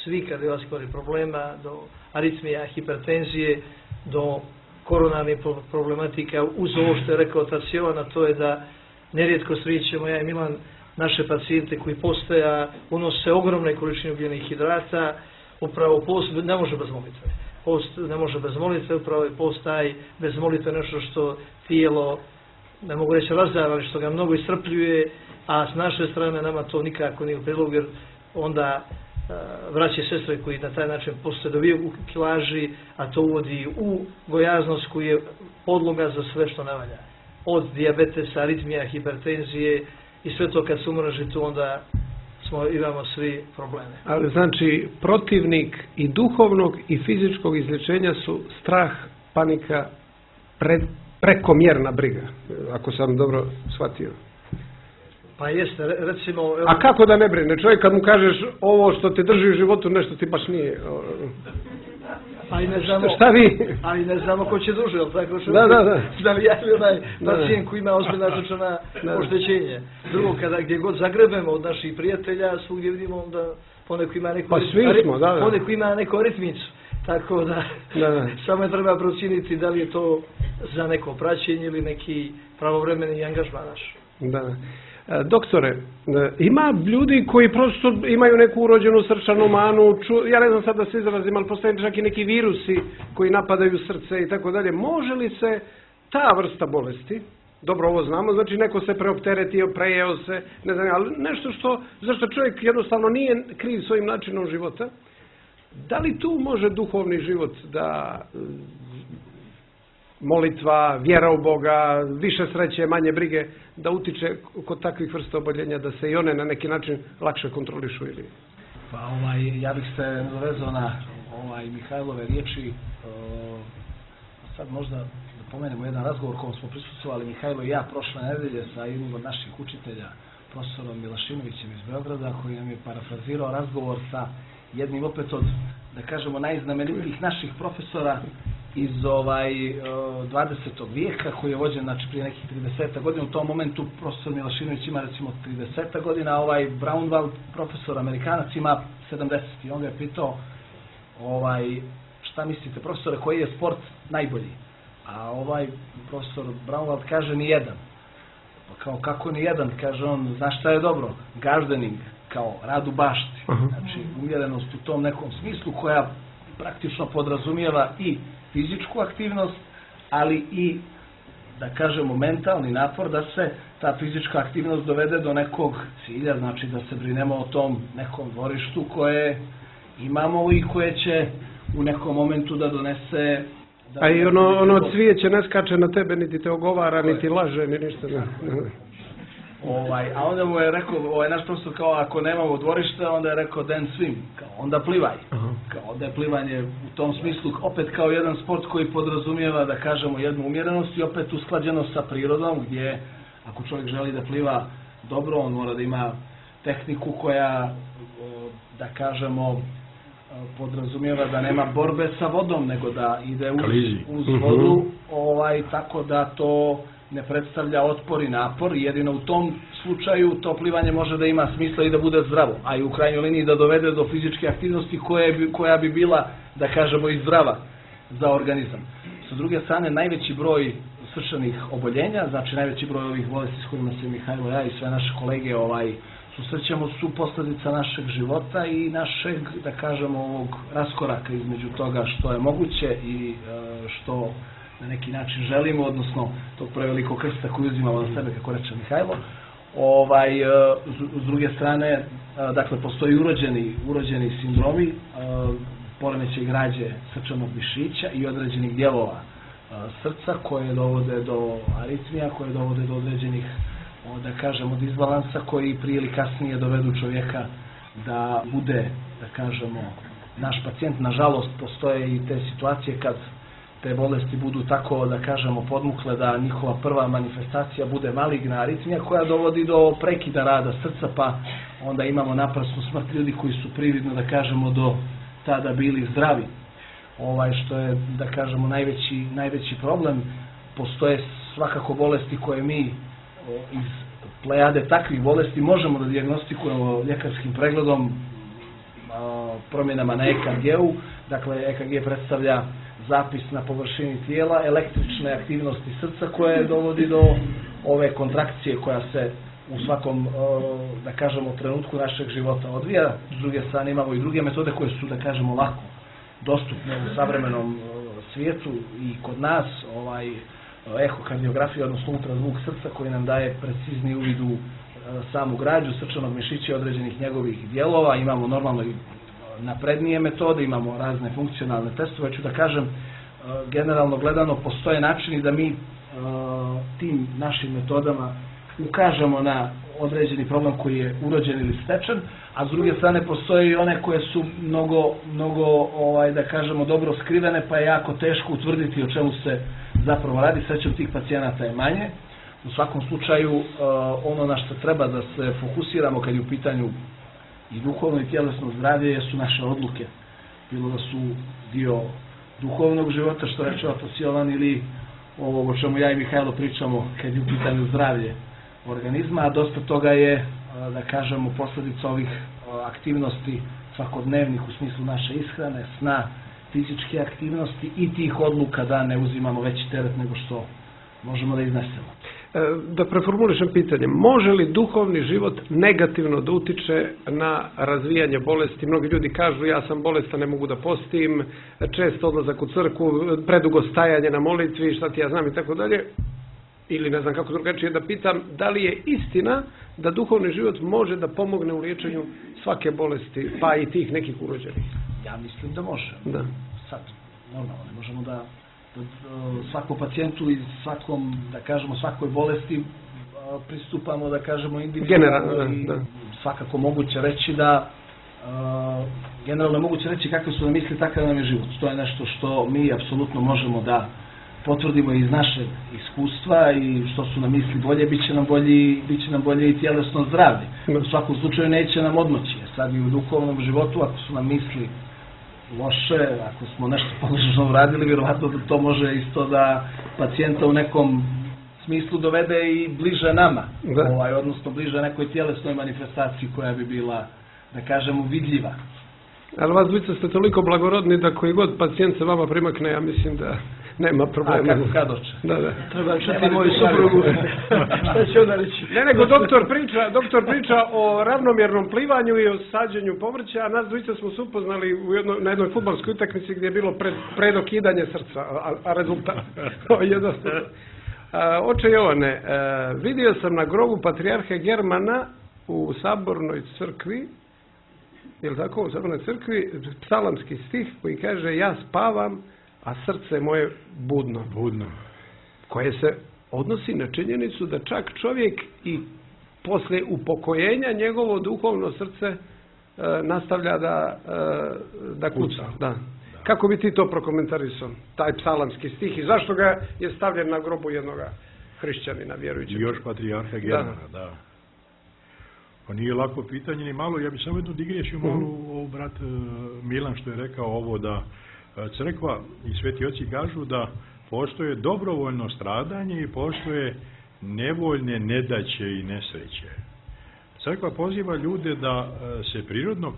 svih kardiovaskularnih problema, do aritmija, hipertenzije, do koronarnih problematika, uz ovo što je rekao otac Jovan, a to je da nerijetko srećemo, ja i Milan, naše pacijente koji poste, a unose ogromne količine ugljenih hidrata, upravo post ne može bez molitve. Post ne može bez molitve, upravo je post taj bez molitve nešto što tijelo, ne mogu reći razara, ali što ga mnogo iscrpljuje, a s naše strane nama to nikako nije u prilog, jer onda braće i sestre koji na taj način postoje dobiju u kilaži, a to uvodi u gojaznost koji je podloga za sve što ne valja. Od dijabetesa, aritmija, hipertenzije i sve to kad se umnoži tu, onda imamo svi probleme. Ali znači protivnik i duhovnog i fizičkog izlječenja su strah, panika, prekomjerna briga, ako sam dobro shvatio. Pa jeste, recimo... A kako da ne brine? Čovjek kad mu kažeš ovo što te drži u životu, nešto ti baš nije... Ali ne znamo, šta vi? Ali ne znamo ko će duže, ali tako što... Da. Da li ja ili onaj pacijent koji ima ozbiljna srčana oštećenje. Drugo, gdje god zagrebemo od naših prijatelja, svugdje vidimo da poneko ima neko... Pa svi smo, da. Poneko ima neku aritmicu. Tako da, samo je treba procijeniti da li je to za neko praćenje ili neki pravovremeni angažman naš. Da. Doktore, ima ljudi koji prosto imaju neku urođenu srčanu manu, ja ne znam sad da se izrazim, ali postoje čak i neki virusi koji napadaju srce i tako dalje. Može li se ta vrsta bolesti, dobro ovo znamo, znači neko se preopteretio, prejeo se, ne znam, ali nešto zašto čovjek jednostavno nije kriv svojim načinom života, da li tu može duhovni život da... molitva, vjera u Boga, više sreće, manje brige, da utiče kod takvih vrsta oboljenja, da se i one na neki način lakše kontrolišu ili... Pa ja bih se nadovezao na Mihajlove riječi. Sad možda da pomenemo jedan razgovor kojem smo prisustvovali Mihajlo i ja prošle nedelje sa jednim od naših učitelja, profesorom Milašinovićem iz Beograda, koji nam je parafrazirao razgovor sa jednim opet od, da kažemo, najznamenitijih naših profesora iz 20. vijeka, koji je vođen prije nekih 30 godina. U tom momentu profesor Milašinović ima recimo 30 godina, a Braunwald, profesor Amerikanac, ima 70. I on ga je pitao, šta mislite profesore, koji je sport najbolji? A profesor Braunwald kaže nijedan. Pa kao kako nijedan? Kaže on, znaš šta je dobro? Gardening, kao rad u bašti. Znači umjerenost u tom nekom smislu koja praktično podrazumijeva i fizičku aktivnost, ali i, da kažemo, mentalni napor da se ta fizička aktivnost dovede do nekog cilja, znači da se brinemo o tom nekom dvorištu koje imamo i koje će u nekom momentu da donese... A i ono cvijeće ne skače na tebe, niti te ogovara, niti laže, ni ništa. A onda mu je rekao, naš profesor, kao ako nemamo dvorište, onda je rekao then swim, kao onda plivaj. Kao onda je plivanje u tom smislu opet kao jedan sport koji podrazumijeva, da kažemo, jednu umjerenost i opet usklađenost sa prirodom, gdje ako čovjek želi da pliva dobro, on mora da ima tehniku koja, da kažemo, podrazumijeva da nema borbe sa vodom, nego da ide uz vodu, tako da to ne predstavlja otpor i napor, jedino u tom slučaju to plivanje može da ima smisla i da bude zdravo, a i u krajnjoj liniji da dovede do fizičke aktivnosti koja bi bila, da kažemo, i zdrava za organizam. Sa druge strane, najveći broj srčanih oboljenja, znači najveći broj ovih bolesti s kojima se Mihajlo, ja i sve naše kolege susrećemo, su posljedica našeg života i našeg, da kažemo, ovog raskoraka između toga što je moguće i što na neki način želimo, odnosno tog prevelikog krsta koji uzimamo na sebe, kako reče Mihajlo. S druge strane, dakle, postoji urođeni sindromi, poremećaj građe srčanog mišića i određenih dijelova srca koje dovode do aritmija, koje dovode do određenih, da kažemo, disbalansa koji prije ili kasnije dovedu čovjeka da bude, da kažemo, naš pacijent. Nažalost, postoje i te situacije kad te bolesti budu tako, da kažemo, podmukle da njihova prva manifestacija bude maligna aritmija koja dovodi do prekida rada srca, pa onda imamo naprasnu smrt ljudi koji su prividno, da kažemo, do tada bili zdravi. Što je, da kažemo, najveći problem. Postoje svakako bolesti koje mi iz plejade takvih bolesti možemo da dijagnostikujemo ljekarskim pregledom promjenama na EKG-u. Dakle, EKG predstavlja zapis na površini tijela električne aktivnosti srca koje dovodi do ove kontrakcije koja se u svakom, da kažemo, trenutku našeg života odvija. S druge strane imamo i druge metode koje su, da kažemo, lako dostupne u savremenom svijetu i kod nas, ehokardiografija, odnosno ultrazvuk srca koji nam daje precizni uvid u samu građu srčanog mišića i određenih njegovih dijelova. Imamo normalno i naprednije metode, imamo razne funkcionalne testove. Ću da kažem, generalno gledano postoje načini da mi tim našim metodama ukažemo na određeni problem koji je urođen ili stečen, a s druge strane postoje i one koje su mnogo da kažemo, dobro skrivene, pa je jako teško utvrditi o čemu se zapravo radi. Srećom tih pacijenata je manje. U svakom slučaju, ono na što treba da se fokusiramo kad je u pitanju i duhovno i tjelesno zdravlje jesu naše odluke. Bilo da su dio duhovnog života, što reče otac Jovan, ili ovo o čemu ja i Mihajlo pričamo kad je u pitanju zdravlje organizma, a dosta toga je, da kažemo, posljedica ovih aktivnosti svakodnevnih u smislu naše ishrane, sna, fizičke aktivnosti i tih odluka da ne uzimamo veći teret nego što možemo da iznesemo. Da preformulišem pitanje, može li duhovni život negativno da utiče na razvijanje bolesti? Mnogi ljudi kažu ja sam bolestan, ne mogu da postim, često odlazak u crkvu, predugo stajanje na molitvi, šta ti ja znam i tako dalje. Ili ne znam kako drugačije da pitam, da li je istina da duhovni život može da pomogne u liječenju svake bolesti, pa i tih nekih urođenih? Ja mislim da može. Da. Sad, normalno, ne možemo da svakom pacijentu i svakom, da kažemo, svakoj bolesti pristupamo, da kažemo, individualno i svakako moguće reći da generalno moguće reći kakve su nam misli, takav nam je život. To je nešto što mi apsolutno možemo da potvrdimo iz našeg iskustva i što su nam misli bolje, bit će nam bolje i tjelesno zdravlje. U svakom slučaju neće nam odmoći. Sad i u duhovnom životu, ako su nam misli loše, ako smo nešto pogrešno uradili, vjerovatno da to može isto da pacijenta u nekom smislu dovede i bliže nama, odnosno bliže nekoj tjelesnoj manifestaciji koja bi bila, da kažemo, vidljiva. Ali vas dvojica ste toliko blagorodni da koji god pacijent se vama primakne, ja mislim da nema problema. A kako kad oče? Da. Treba čuti moju suprugu. Šta će ona reći? Ne, nego doktor priča o ravnomjernom plivanju i o sađenju povrća, a nas dvojica smo se upoznali na jednoj fudbalskoj utakmici gdje je bilo predokidanje srca, a rezultat jednostavno. Oče Jovane, vidio sam na grobu patrijarhe Germana u Sabornoj crkvi, je li tako, u Sabornoj crkvi, psalamski stih koji kaže ja spavam, a srce moje budno. Koje se odnosi na činjenicu da čak čovjek i posle upokojenja njegovo duhovno srce nastavlja da kuca. Da. Kako bi ti to prokomentarisao, taj psalamski stih i zašto ga je stavljen na grobu jednoga hrišćanina, vjerujućeg? Još patrijarha Germana, da. Pa nije lako pitanje ni malo, ja bih samo jednu digresiju malo brat Milan što je rekao ovo da crkva i sveti oci kažu da postoje dobrovoljno stradanje i postoje nevoljne nedaće i nesreće. Crkva poziva ljude da se prirodno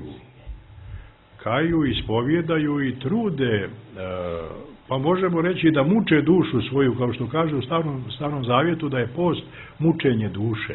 kaju, ispovjedaju i trude, pa možemo reći da muče dušu svoju, kao što kaže u Starom Zavjetu da je post mučenje duše.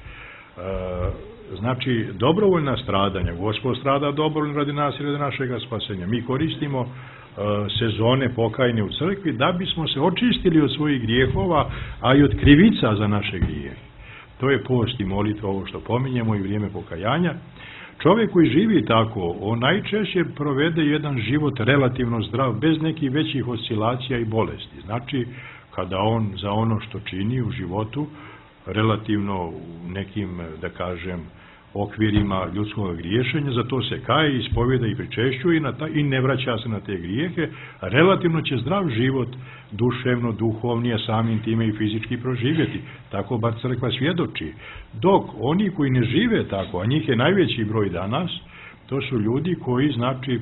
Znači, dobrovoljna stradanja, Gospod strada dobrovoljno radi nas i radi našega spasenja. Mi koristimo sezone pokajne u crkvi da bismo se očistili od svojih grijehova, a i od krivica za naše grijehe. To je post i molitva, ovo što pominjemo, i vrijeme pokajanja. Čovjek koji živi tako, on najčešće provede jedan život relativno zdrav, bez nekih većih oscilacija i bolesti. Znači, kada on za ono što čini u životu, relativno u nekim, da kažem, okvirima ljudskog griješenja, zato se kaje, ispovjeda i pričešćuje i ne vraća se na te grijehe, relativno će zdrav život duševno, duhovnije, samim time i fizički proživjeti. Tako bar crkva svjedoči. Dok oni koji ne žive tako, a njih je najveći broj danas, to su ljudi koji, znači,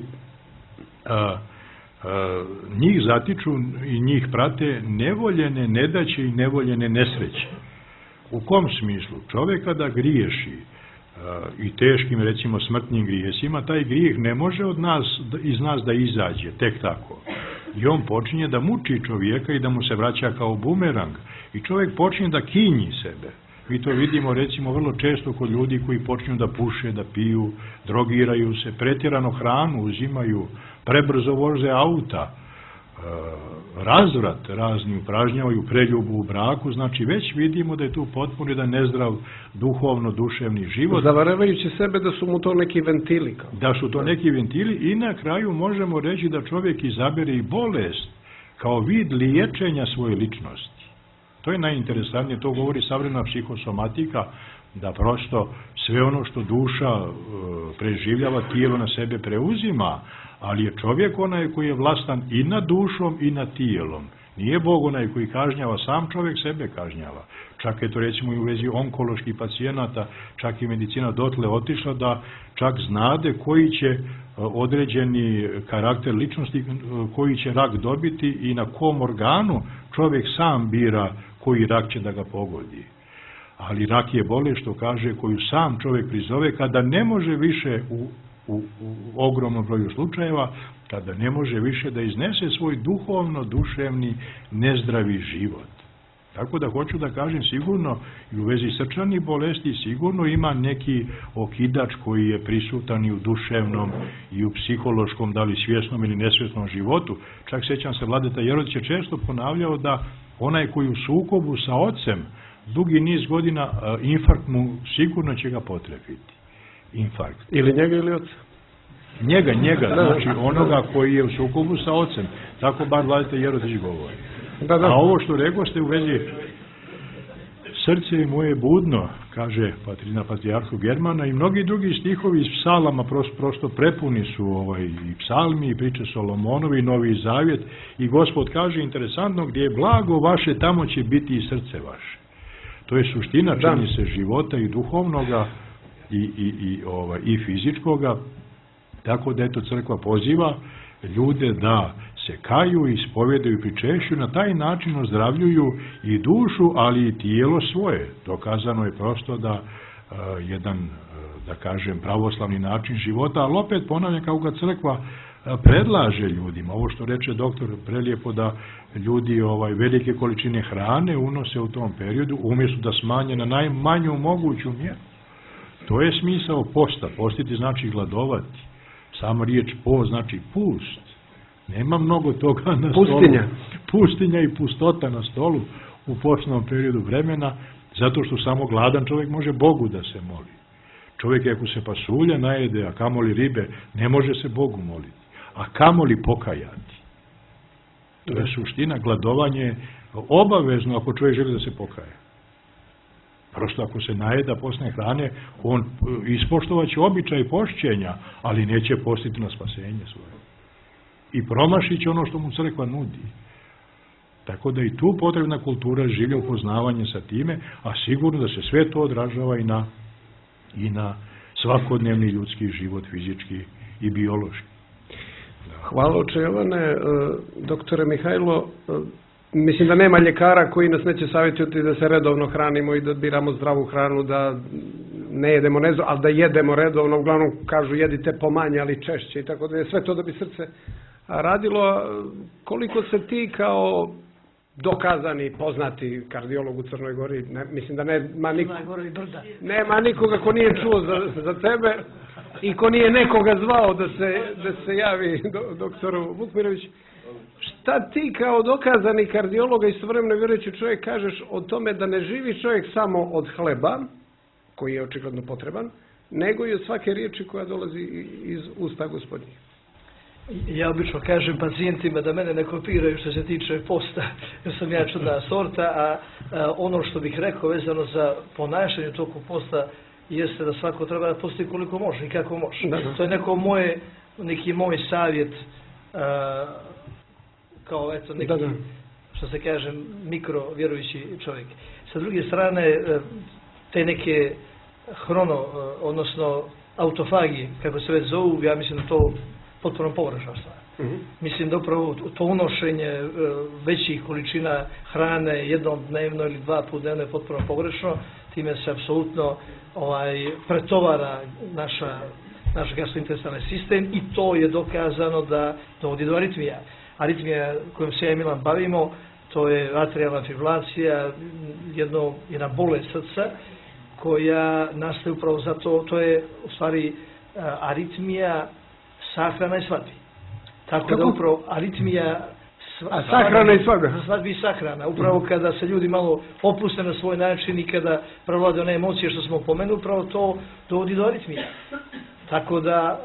njih zatiču i njih prate nevoljene nedaće i nevoljene nesreće. U kom smislu? Čovjek kada griješi, i teškim, recimo, smrtnim grijesima, taj grijeh ne može iz nas da izađe, tek tako. I on počinje da muči čovjeka i da mu se vraća kao bumerang. I čovjek počinje da kinji sebe. Mi to vidimo, recimo, vrlo često kod ljudi koji počinju da puše, da piju, drogiraju se, pretjerano hranu uzimaju, prebrzo voze auta, razvrat razni upražnjavaju, preljubu u braku, znači već vidimo da je tu potpuno jedan nezdrav duhovno-duševni život. Zavaravajući sebe da su mu to neki ventili. Da su to neki ventili i na kraju možemo reći da čovjek izabere i bolest kao vid liječenja svoje ličnosti. To je najinteresantnije, to govori savremena psihosomatika, da prosto sve ono što duša preživljava, tijelo na sebe preuzima, ali je čovjek onaj koji je vlastan i nad dušom i nad tijelom. Nije Bog onaj koji kažnjava, sam čovjek sebe kažnjava. Čak je to, recimo, i u vezi onkoloških pacijenata, čak i medicina dotle otišla da čak znade koji će određeni karakter ličnosti, koji će rak dobiti i na kom organu čovjek sam bira koji rak će da ga pogodi. Ali rak je bolest, što kaže, koju sam čovjek prizove kada ne može više u ogromnom broju slučajeva, kada ne može više da iznese svoj duhovno-duševni nezdravi život. Tako da hoću da kažem, sigurno i u vezi srčanih bolesti sigurno ima neki okidač koji je prisutan i u duševnom i u psihološkom, da li svjesnom ili nesvjesnom životu. Čak sjećam se, Vladeta Jerodić je često ponavljao da onaj koji u sukobu sa ocem dugi niz godina, infarkt mu sigurno će ga potrefiti. Infarkt. Ili njega ili oca? Njega, znači onoga koji je u sukobu sa ocem. Tako bar Vladeta Jerodić govori. A ovo što rekao ste u vezi srce moje budno, kaže na patrijarhu Germana, i mnogi drugi stihovi iz psalama prosto prepuni su i psalmi i priče Solomonovi i Novi Zavjet, i Gospod kaže interesantno, gdje je blago vaše, tamo će biti i srce vaše. To je suština, čini se, života i duhovnoga i fizičkoga, tako da eto crkva poziva ljude da se kaju, ispovjedaju i pričešćuju, na taj način ozdravljuju i dušu, ali i tijelo svoje. Dokazano je prosto da jedan, da kažem, pravoslavni način života, ali opet ponavljam, kako ga crkva predlaže ljudima. Ovo što reče doktor prelijepo, da ljudi velike količine hrane unose u tom periodu, umjesto da smanje na najmanju moguću mjeru. To je smisao posta. Postiti znači gladovati. Sama riječ po znači pust. Nema mnogo toga na stolu. Pustinja i pustota na stolu u postnom periodu vremena, zato što samo gladan čovjek može Bogu da se moli. Čovjek ako se pasulja najede, a kamoli ribe, ne može se Bogu moliti. A kamoli pokajati. To je suština. Gladovanje obavezno ako čovjek želi da se pokaja. Prosto ako se najeda posne hrane, on ispoštovaće običaj pošćenja, ali neće postiti na spasenje svoje. I promašit će ono što mu crkva nudi. Tako da i tu potrebna kultura življa, upoznavanje sa time, a sigurno da se sve to odražava i na svakodnevni ljudski život, fizički i biološki. Hvala, oče Jovane. Doktore Mihajlo, mislim da nema ljekara koji nas neće savjetovati da se redovno hranimo i da biramo zdravu hranu, da ne jedemo nezdravo, ali da jedemo redovno. Uglavnom kažu jedite pomanje, ali češće i tako da je sve to da bi srce radilo. Koliko se ti kao dokazani, poznati kardiolog u Crnoj Gori, mislim da nema nikoga ko nije čuo za tebe i ko nije nekoga zvao da se javi doktoru Vukmirović, šta ti kao dokazani kardiologa i istovremeno vjerujući čovjek kažeš o tome da ne živi čovjek samo od hleba, koji je očigledno potreban, nego i od svake riječi koja dolazi iz usta Gospodnjih? Ja obično kažem pacijentima da mene ne kopiraju što se tiče posta, jer sam ja čudna sorta, a ono što bih rekao vezano za ponašanje toku posta jeste da svako treba da posti koliko može i kako može. To je neki moj savjet, kao eto neki, što se kaže, mikro vjerujući čovjek. Sa druge strane, te neke odnosno autofagije, kako se već zovu, ja mislim da to potpuno pogrešna stvar. Mislim da upravo to unošenje većih količina hrane jednom dnevno ili 2 puta dnevno je potpuno pogrešno. time se apsolutno pretovara naš gastrointestinalni sistem i to je dokazano da dovodi do aritmija. Aritmija kojom se ja i Milan bavimo, to je atrijalna fibrilacija, jedna bolest srca koja nastaje upravo zato, to je u stvari aritmija sahrana i svadbi. Tako da upravo aritmija sahrana i svadbi i sahrana. Upravo kada se ljudi malo opuste na svoj način i kada prevlade one emocije što smo pomenuli, upravo to dovodi do aritmija. Tako da,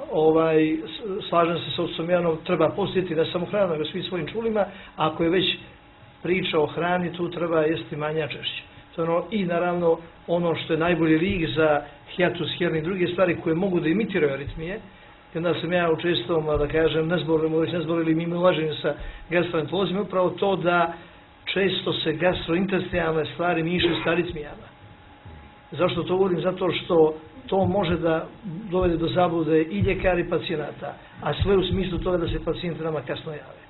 slažem se sa otcom Janom, treba posjetiti ne samo hranu, nego svim svojim čulima. Ako je već priča o hrani, tu treba jesti manje, a češće. I naravno, ono što je najbolji lijek za hijatus herni i druge stvari koje mogu da imitiraju aritmije. I onda sam ja u čestom, da kažem, nezborili mimo ulaženju sa gastroenterolozima, upravo to da često se gastrointestinalne stvari mišaju s aritmijama. Zašto to govorim? Zato što to može da dovede do zablude i ljekara i pacijenata, a sve u smislu toga da se pacijenti nama kasno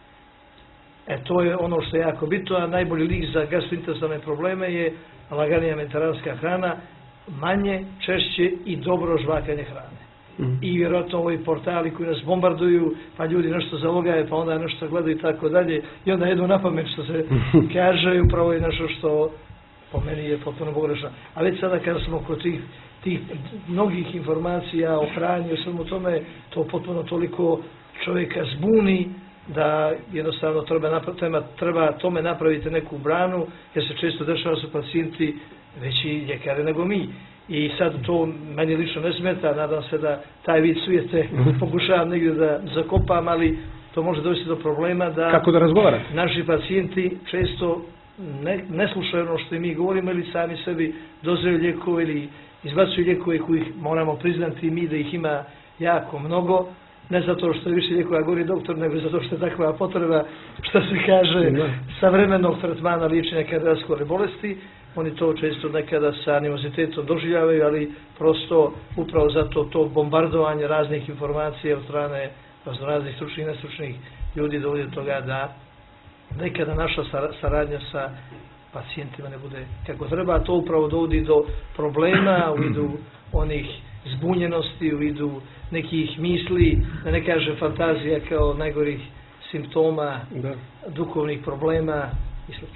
jave. To je ono što je jako bitno, a najbolji lijek za gastrointestinalne probleme je laganija mediteranska hrana, manje, češće i dobro žvakanje hrane. I vjerojatno ovi portali koji nas bombarduju, pa ljudi nešto zalogaje, pa onda nešto gledaju i tako dalje, i onda jedu na pamet što se kaže, upravo je nešto što po meni je potpuno pogrešno. A već sada kada smo kod tih mnogih informacija o hrani, o svemu tome, to potpuno toliko čovjeka zbuni da jednostavno treba tome napraviti neku branu, jer se često dešava su pacijenti veći ljekari nego mi. I sad to meni lično ne smeta, nadam se da taj vid sujete pokušavam negdje da zakopam, ali to može dovesti do problema da, kako da razgovara? Naši pacijenti često ne slušaju ono što mi govorimo ili sami sebi doziraju lijekove ili izbacuju lijekove kojih moramo priznati mi da ih ima jako mnogo, ne zato što je više lijekova govori doktor, nego zato što je takva potreba, što se kaže, savremenog tretmana liječenja kardiovaskularne bolesti. Oni to često nekada sa animozitetom doživljavaju, ali prosto upravo zato to bombardovanje raznih informacija od strane raznih stručnih i nestručnih ljudi dovodi do toga da nekada naša saradnja sa pacijentima ne bude kako treba, a to upravo dovodi do problema u vidu onih zbunjenosti, u vidu nekih misli, da ne kaže fantazija kao najgorih simptoma, duhovnih problema i sl.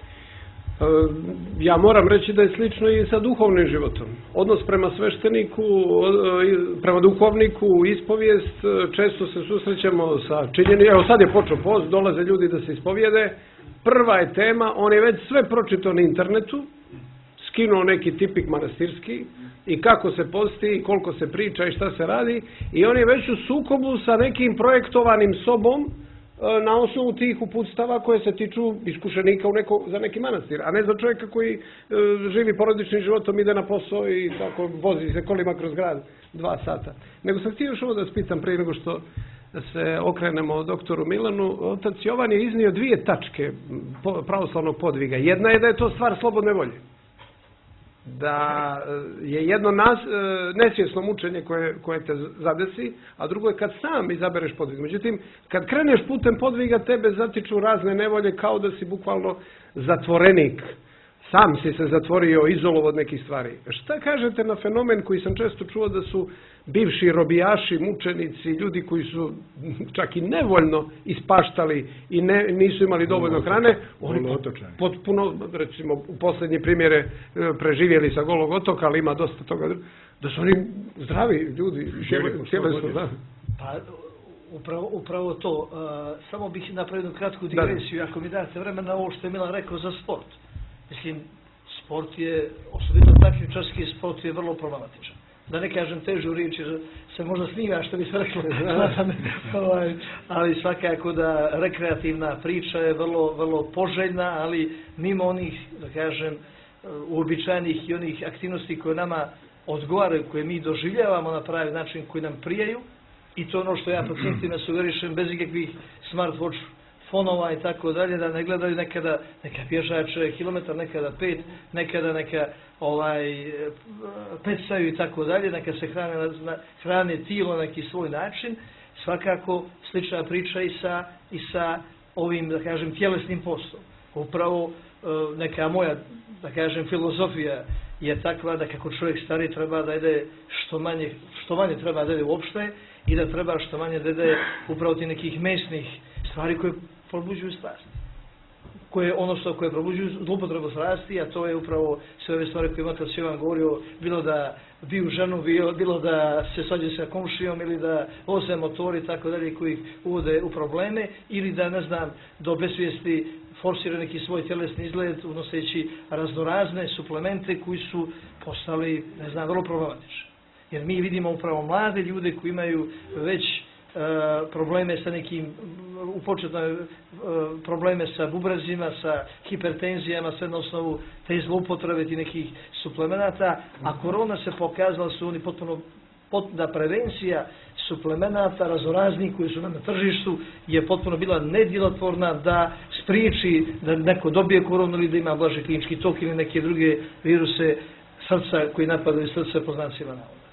Ja moram reći da je slično i sa duhovnim životom. Odnos prema svešteniku, prema duhovniku, ispovijest, često se susrećemo sa činjenicom. Evo sad je počeo post, dolaze ljudi da se ispovijede. Prva je tema, on je već sve pročitao na internetu, skinuo neki tipik manastirski i kako se posti i koliko se priča i šta se radi, i on je već u sukobu sa nekim projektovanim sobom na osnovu tih uputstava koje se tiču iskušenika za neki manastir, a ne za čovjeka koji živi porodičnim životom, ide na posao i tako vozi se kolima kroz grad 2 sata. Nego sam htio još ovo da spitam prije nego što se okrenemo doktoru Milanu. Otac Jovan je iznio 2 tačke pravoslavnog podviga. Jedna je da je to stvar slobodne volje. Da je jedno nesvjesno mučenje koje te zadesi, a drugo je kad sam izabereš podvig. Međutim, kad kreneš putem podviga, tebe zatiču razne nevolje kao da si bukvalno zatvorenik. Sam si se zatvorio, izolovo od nekih stvari. Šta kažete na fenomen koji sam često čuo da su bivši robijaši, mučenici, ljudi koji su čak i nevoljno ispaštali i nisu imali dovoljno hrane, oni potpuno, recimo u posljednje primjere preživjeli sa Golog otoka, ali ima dosta toga, da su oni zdravi ljudi, tjelesno, da. Pa, upravo to. Samo bih napravio jednu kratku digresiju, ako mi date vremena, ovo što je Milan rekao za sport. Mislim, sport je, osobito takmičarski sport je vrlo problematičan. Da ne kažem težu riječ, jer se možda snima što bi se reklo, ali svakako da rekreativna priča je vrlo poželjna, ali mimo onih, da kažem, uobičajenih i onih aktivnosti koje nama odgovaraju, koje mi doživljavamo na pravi način, koji nam prijaju, i to ono što ja pacijentima sugerišem bez ikakvih smartwatch fonova i tako dalje, da ne gledaju nekada neka pješače kilometar, nekada 5, nekada neka pecaju i tako dalje, neka se hrane tijelo na neki svoj način. Svakako slična priča i sa ovim, da kažem, tjelesnim postom. Upravo neka moja, da kažem, filozofija je takva da kako čovjek stari treba da ide što manje treba da ide uopšte i da treba što manje da ide upravo ti nekih mesnih stvari koje probuđuju strast. Koje probuđuju zlupotrebu strasti, a to je upravo sve ove stvari koje Matas Jovan govorio, bilo da biju ženu, bilo da se svađaju sa komšijom ili da voze motori i tako dalje koji uvode u probleme ili da, ne znam, do besvijesti forsira neki svoj tjelesni izgled unoseći raznorazne suplemente koji su postali, ne znam, vrlo problematični. Jer mi vidimo upravo mlade ljude koji imaju već probleme sa nekim, u početnoj probleme sa bubrazima, sa hipertenzijama, sve na osnovu te zloupotrebe ti nekih suplemenata, a korona se pokazala su oni da prevencija suplemenata raznoraznih koji su na tržištu je potpuno bila nedjelotvorna da spriječi da neko dobije koronu ili da ima blaži klinički tok ili neke druge viruse srca koji napadaju srce po znacima navoda.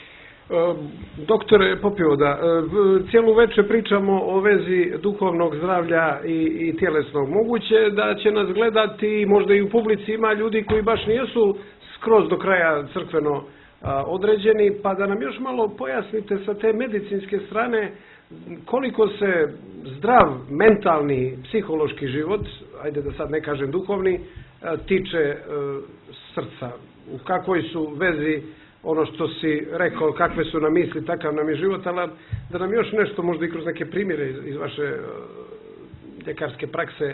Doktore Popioda, cijelu večer pričamo o vezi duhovnog zdravlja i tjelesnog. Moguće da će nas gledati, možda i u publici ima ljudi koji baš nisu skroz do kraja crkveno određeni, pa da nam još malo pojasnite sa te medicinske strane koliko se zdrav, mentalni, psihološki život, ajde da sad ne kažem duhovni, tiče srca. U kakvoj su vezi ono što si rekao, kakve su nam misli, takav nam je život, ali da nam još nešto, možda i kroz neke primjere iz vaše ljekarske prakse,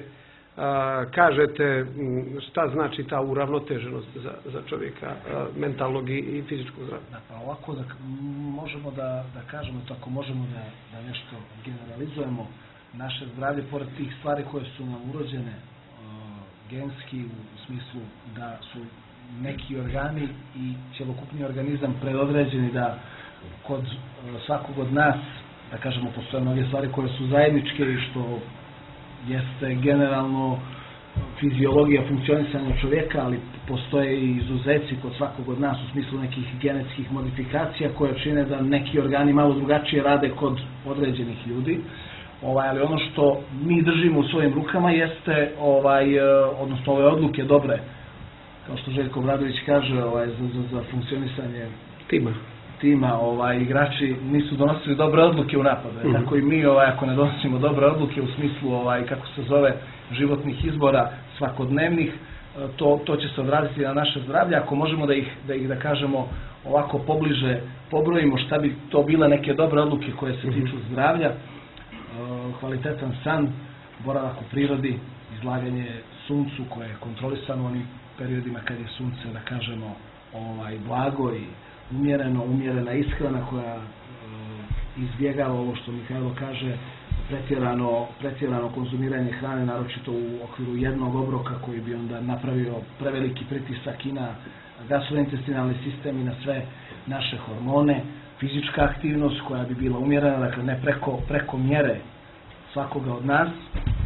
kažete šta znači ta uravnoteženost za čovjeka mentalnog i fizičkog zdravlja. Da, pa ovako da možemo da kažemo, tako možemo da nešto generalizujemo naše zdravlje, pored tih stvari koje su nam urođene genski, u smislu da su neki organi i cjelokupni organizam predodređeni da kod svakog od nas, da kažemo, postoje mnoge stvari koje su zajedničke i što jeste generalno fiziologija funkcionisanja čovjeka, ali postoje i izuzeci kod svakog od nas u smislu nekih genetskih modifikacija koje čine da neki organi malo drugačije rade kod određenih ljudi. Ali ono što mi držimo u svojim rukama jeste, odnosno ove odluke dobre, kao što Željko Obradović kaže, za funkcionisanje tima, igrači nisu donosili dobre odluke u napadu. Tako i mi, ako ne donosimo dobre odluke u smislu, kako se zove, životnih izbora svakodnevnih, to će se odraziti na naše zdravlje. Ako možemo da kažemo ovako pobliže pobrojimo šta bi to bile neke dobre odluke koje se tiču zdravlja, kvalitetan san, boravak u prirodi, izlaganje suncu koje je kontrolisano u onim periodima kad je sunce, da kažemo, blago i umjerena ishrana koja izbjegava ovo što Mihajlo kaže, pretjerano konzumiranje hrane, naročito u okviru jednog obroka koji bi onda napravio preveliki pritisak i na gastrointestinalni sistem i na sve naše hormone, fizička aktivnost koja bi bila umjerena, dakle ne preko mjere svakoga od nas,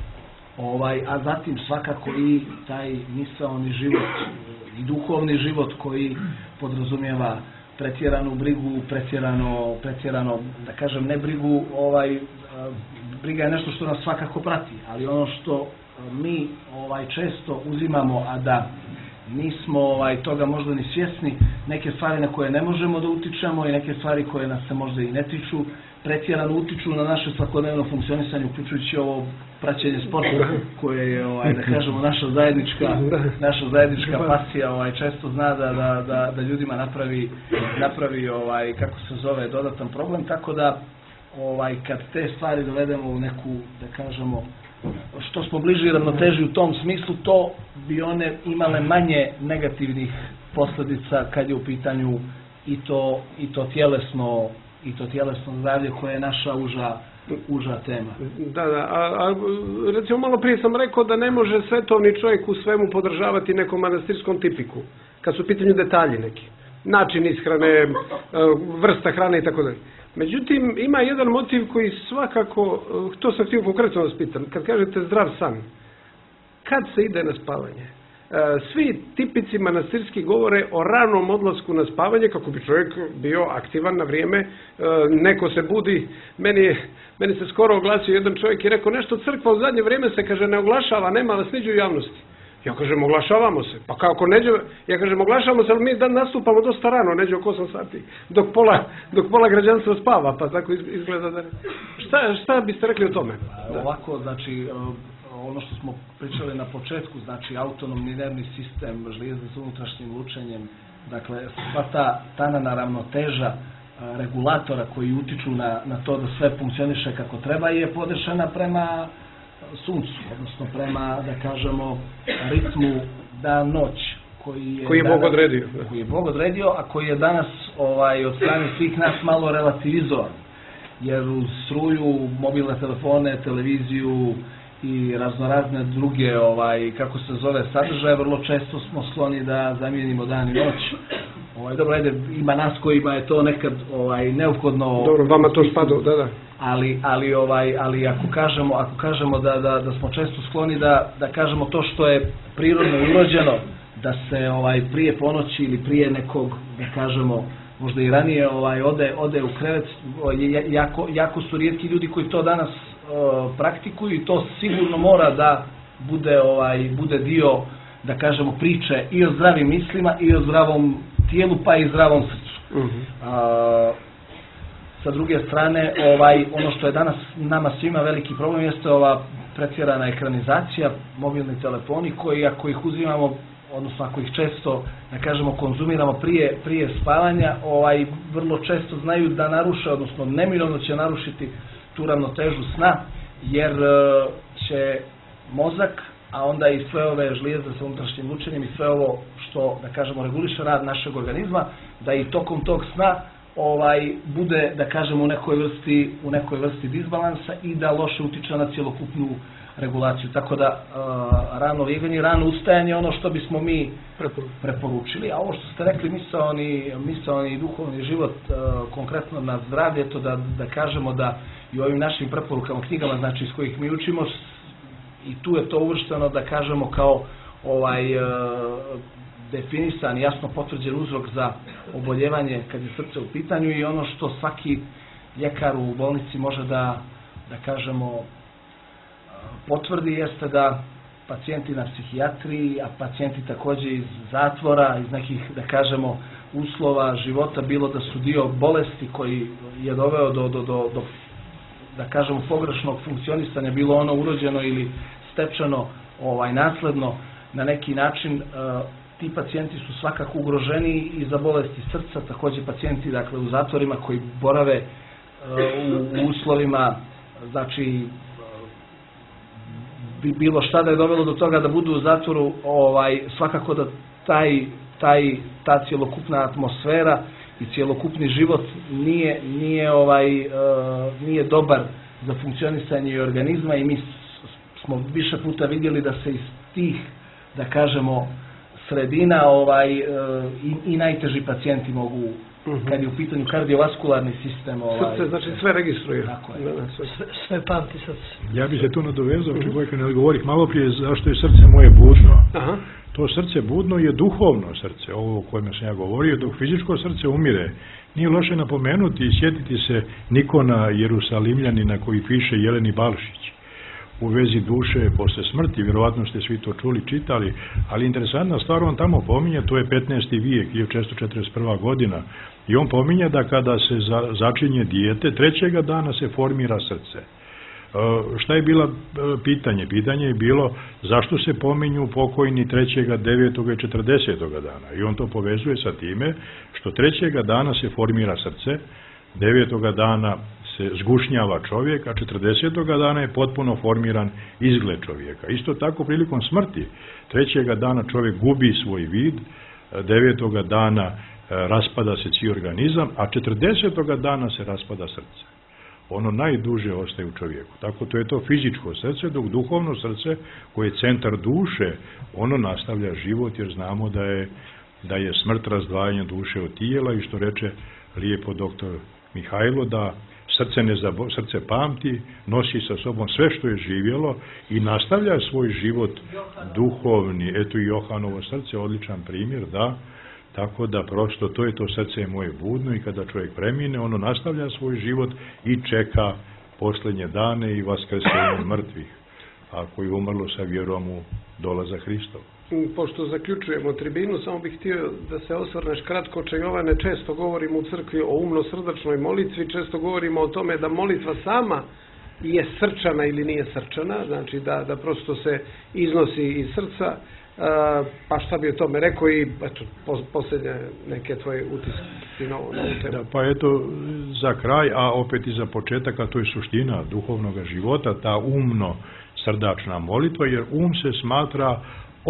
a zatim svakako i taj misaoni život i duhovni život koji podrazumijeva pretjeranu brigu, pretjerano, da kažem, ne brigu, briga je nešto što nas svakako prati, ali ono što mi često uzimamo, a da nismo toga možda ni svjesni, neke stvari na koje ne možemo da utičemo i neke stvari koje nas se možda i ne tiču, pretjerano utiču na naše svakodnevno funkcionisanje, uključujući ovo praćenje sporta koje je, da kažemo, naša zajednička pasija, često zna da ljudima napravi kako se zove, dodatan problem, tako da kad te stvari dovedemo u neku, da kažemo, što smo bliži ravnoteži u tom smislu, to bi one imale manje negativnih posljedica kad je u pitanju i to tjelesno zdravlje koje je naša uža tema. Da, a recimo malo prije sam rekao da ne može svetovni čovjek u svemu podržavati nekom manastirskom tipiku, kad su u pitanju detalji neki, način ishrane, vrsta hrane i tako dalje. Međutim, ima jedan motiv koji svakako, to sam htio konkretno vas pitam, kad kažete zdrav san, kad se ide na spavanje? Svi tipici manastirski govore o ranom odlasku na spavanje kako bi čovjek bio aktivan na vrijeme, neko se budi, meni se skoro oglasio jedan čovjek i rekao nešto, crkva u zadnje vrijeme se, kaže, ne oglašava, nema vas niđe u javnosti. Ja kažem, oglašavamo se. Pa kako neđe, ja kažem, oglašavamo se, ali mi dan nastupamo dosta rano, neđe oko 8 sati, dok pola građanstva spava, pa tako izgleda da... Šta biste rekli o tome? Ovako, znači, ono što smo pričali na početku, znači autonomni nervni sistem, žlijezde s unutrašnjim lučenjem, dakle, sva ta ravnoteža regulatora koji utiču na to da sve funkcioniše kako treba je podešena prema suncu, odnosno prema, da kažemo, ritmu dan-noć koji je Bog odredio. Koji je Bog odredio, a koji je danas od strane svih nas malo relativizovan. Jer uz struju, mobilne telefone, televiziju i raznorazne druge, kako se zove, sadržaje, vrlo često smo skloni da zamijenimo dan i noć. Dobro, ajde, ima nas kojima je to nekad neophodno... Dobro, vama to spada, da. Ali ako kažemo da smo često skloni da kažemo to što je prirodno urođeno, da se prije ponoći ili prije nekog, da kažemo, možda i ranije ode u krevet, jako su rijetki ljudi koji to danas praktikuju i to sigurno mora da bude dio, da kažemo, priče i o zdravim mislima i o zdravom tijelu pa i zdravom srcu. Sa druge strane, ono što je danas nama svima veliki problem jeste ova pretjerana ekranizacija, mobilni telefoni koji ako ih uzimamo, odnosno ako ih često, da kažemo, konzumiramo prije spavanja, vrlo često znaju da naruše, odnosno neminovno će narušiti tu ravnotežu sna, jer će mozak, a onda i sve ove žlijezde sa unutrašnjim lučenjem i sve ovo što, da kažemo, reguliše rad našeg organizma, da i tokom tog sna bude, da kažemo, u nekoj vrsti disbalansa i da loše utiče na cjelokupnu regulaciju. Tako da rano viganje, rano ustajanje je ono što bismo mi preporučili. A ovo što ste rekli, misaoni i duhovni život, konkretno na zdravlje, to da kažemo da i u ovim našim preporukama, knjigama, znači iz kojih mi učimo, i tu je to uvršteno, da kažemo, kao definisan, jasno potvrđen uzrok za oboljevanje kad je srce u pitanju i ono što svaki ljekar u bolnici može da kažemo, potvrdi jeste da pacijenti na psihijatriji, a pacijenti također iz zatvora, iz nekih, da kažemo, uslova života, bilo da su dio bolesti koji je doveo do da kažemo, pogrešnog funkcionisanja, bilo ono urođeno ili stečeno, nasledno na neki način, ti pacijenti su svakako ugroženi i za bolesti srca, također pacijenti, dakle, u zatvorima koji borave u uslovima, znači, bilo šta da je dovelo do toga da budu u zatvoru, svakako da ta cjelokupna atmosfera i cjelokupni život nije dobar za funkcionisanje organizma i mi smo više puta vidjeli da se iz tih, da kažemo, sredina i najteži pacijenti mogu, kad je u pitanju kardiovaskularni sistem. Srce, znači sve registruje. Sve pamti srce. Ja bi se tu nadovezao, Čebojka, ne govorih malo prije zašto je srce moje budno. To srce budno je duhovno srce, ovo o kojem sam ja govorio, dok fizičko srce umire. Nije loše napomenuti i sjetiti se Nikona Jerusalimljanina koji piše Jeleni Balšić u vezi duše posle smrti, vjerovatno ste svi to čuli, čitali, ali interesantna stvar, on tamo pominje, to je 15. vijek, 1641. godina, i on pominje da kada se začinje dijete, 3. dana se formira srce. Šta je bilo pitanje? Pitanje je bilo zašto se pominju pokojni 3., 9. i 40. dana. I on to povezuje sa time što 3. dana se formira srce, 9. dana se zgušnjava čovjek, a 40. dana je potpuno formiran izgled čovjeka. Isto tako prilikom smrti, 3. dana čovjek gubi svoj vid, 9. dana raspada se cijeli organizam, a 40. dana se raspada srce. Ono najduže ostaje u čovjeku. Tako to je to fizičko srce, dok duhovno srce, koje je centar duše, ono nastavlja život, jer znamo da je smrt razdvajanja duše od tijela i što reče lijepo doktor Mihajlo, da srce pamti, nosi sa sobom sve što je živjelo i nastavlja svoj život duhovni. Eto i Johanovo srce, odličan primjer, da. Tako da prosto to je to srce moje budno i kada čovjek premine, ono nastavlja svoj život i čeka posljednje dane i vaskrsenje mrtvih, ako je umrlo sa vjerom u dolazak Hristov. pošto zaključujemo tribinu, samo bih htio da se osvrneš kratko. Oče Jovane, često govorimo u crkvi o umno-srdačnoj molitvi, često govorimo o tome da molitva sama je srčana ili nije srčana, znači da prosto se iznosi iz srca. Pa šta bi o tome rekao i eto, posljednje neke tvoje utiske na ovu temu. Pa eto, za kraj, a opet i za početak, a to je suština duhovnog života, ta umno-srdačna molitva, jer se smatra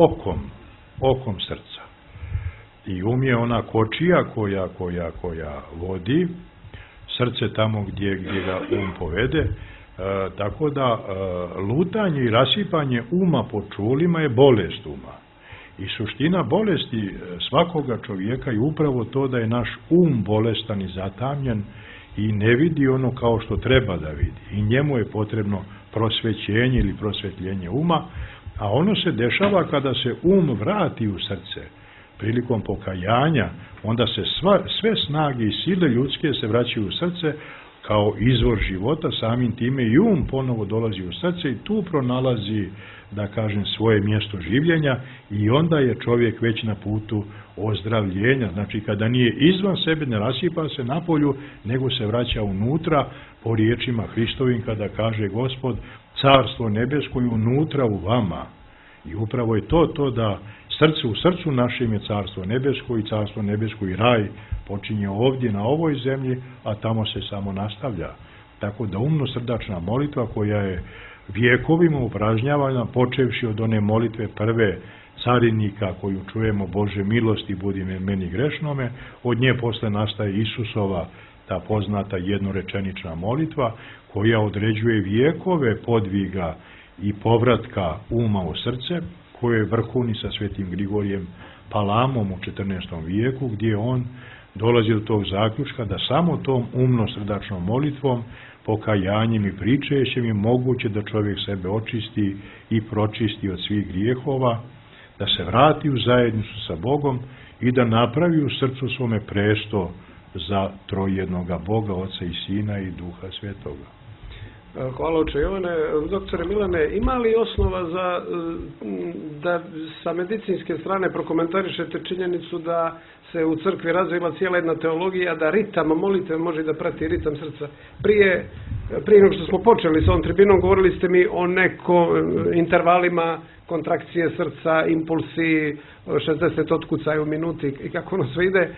okom srca. I je ona kočija koja vodi srce tamo gdje ga povede, tako da lutanje i rasipanje po čulima je bolest uma. I suština bolesti svakoga čovjeka je upravo to da je naš bolestan i zatamljen i ne vidi ono kao što treba da vidi. I njemu je potrebno prosvećenje ili prosvetljenje uma, a ono se dešava kada se vrati u srce. Prilikom pokajanja, onda se sve snage i sile ljudske se vraćaju u srce kao izvor života, samim time i ponovo dolazi u srce i tu pronalazi, da kažem, svoje mjesto življenja i onda je čovjek već na putu ozdravljenja. Znači, kada nije izvan sebe, ne rasipa se napolju, nego se vraća unutra, po riječima Hristovim, kada kaže Gospod, carstvo nebesko je unutra u vama. I upravo je to da u srcu našem je carstvo nebesko i raj počinje ovdje na ovoj zemlji, a tamo se samo nastavlja. Tako da umno-srdačna molitva koja je vijekovima upražnjavana, počevši od one molitve prve carinika koju čujemo, Bože milosti budi meni grešnome, od nje posle nastaje Isusova ta poznata jednorečenična molitva koja određuje vijekove podviga i povratka uma u srce, koje je vrhuni sa svetim Grigorijem Palamom u 14. vijeku, gdje on dolazi do tog zaključka da samo tom umno-srdačnom molitvom, pokajanjem i pričajućem je moguće da čovjek sebe očisti i pročisti od svih grijehova, da se vrati u zajednicu sa Bogom i da napravi u srcu svome presto za trojednoga Boga, Oca i Sina i Duha Svetoga. Hvala oče Jovane. Doktore Milane, ima li osnova da sa medicinske strane prokomentarišete činjenicu da se u crkvi razvila cijela jedna teologija, da ritam molitve može da prati ritam srca? Prije nego što smo počeli s ovom tribinom, govorili ste mi o intervalima kontrakcije srca, impulsi, 60 otkucaja u minuti i kako ono sve ide.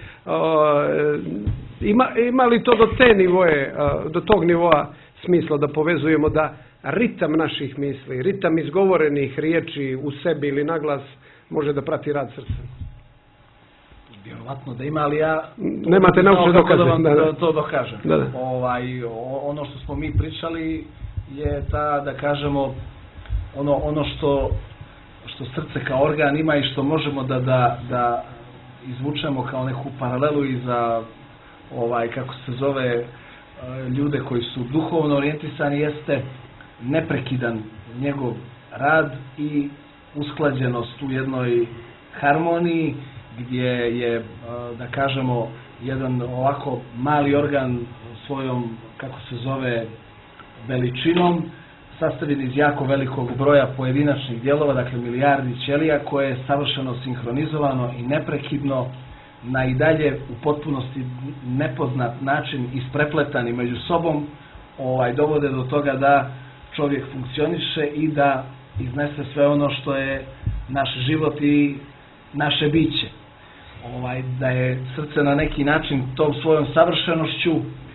Ima li to do tog nivoa smisla da povezujemo da ritam naših misli, ritam izgovorenih riječi u sebi ili naglas može da prati rad srca? Vjerovatno da ima, ali ja nemate naučne dokaze da to dokažem. Ono što smo mi pričali je da kažemo ono što srce kao organ ima i što možemo da izvučemo kao neku paralelu i za kako se zove ljude koji su duhovno orijentisani, jeste neprekidan njegov rad i usklađenost u jednoj harmoniji gdje je, da kažemo, jedan ovako mali organ svojom, kako se zove, veličinom sastavljen iz jako velikog broja pojedinačnih dijelova, dakle milijardi ćelija, koje je savršeno sinhronizovano i neprekidno na i dalje u potpunosti nepoznat način isprepletani među sobom dovode do toga da čovjek funkcioniše i da iznese sve ono što je naš život i naše biće. Da je srce na neki način tom svojom savršenošću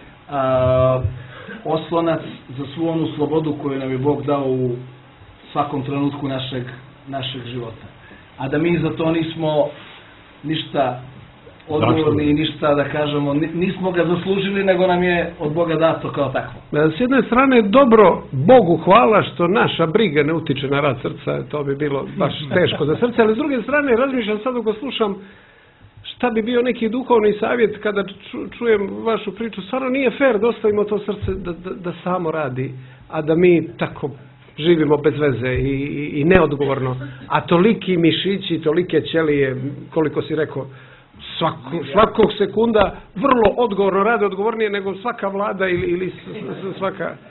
oslonac za svu onu slobodu koju nam je Bog dao u svakom trenutku našeg života. A da mi za to nismo ništa odgovorni i ništa, da kažemo, nismo ga zaslužili, nego nam je od Boga dato kao takvo. S jedne strane, dobro, Bogu hvala što naša briga ne utiče na rad srca, to bi bilo baš teško za srce, ali s druge strane, razmišljam sad dok slušam, šta bi bio neki duhovni savjet kada čujem vašu priču, stvarno nije fair da ostavimo to srce da samo radi, a da mi tako živimo bez veze i neodgovorno, a toliki mišići, tolike ćelije, koliko si rekao, svakog sekunda vrlo odgovorno rade, odgovornije nego svaka vlada ili svaka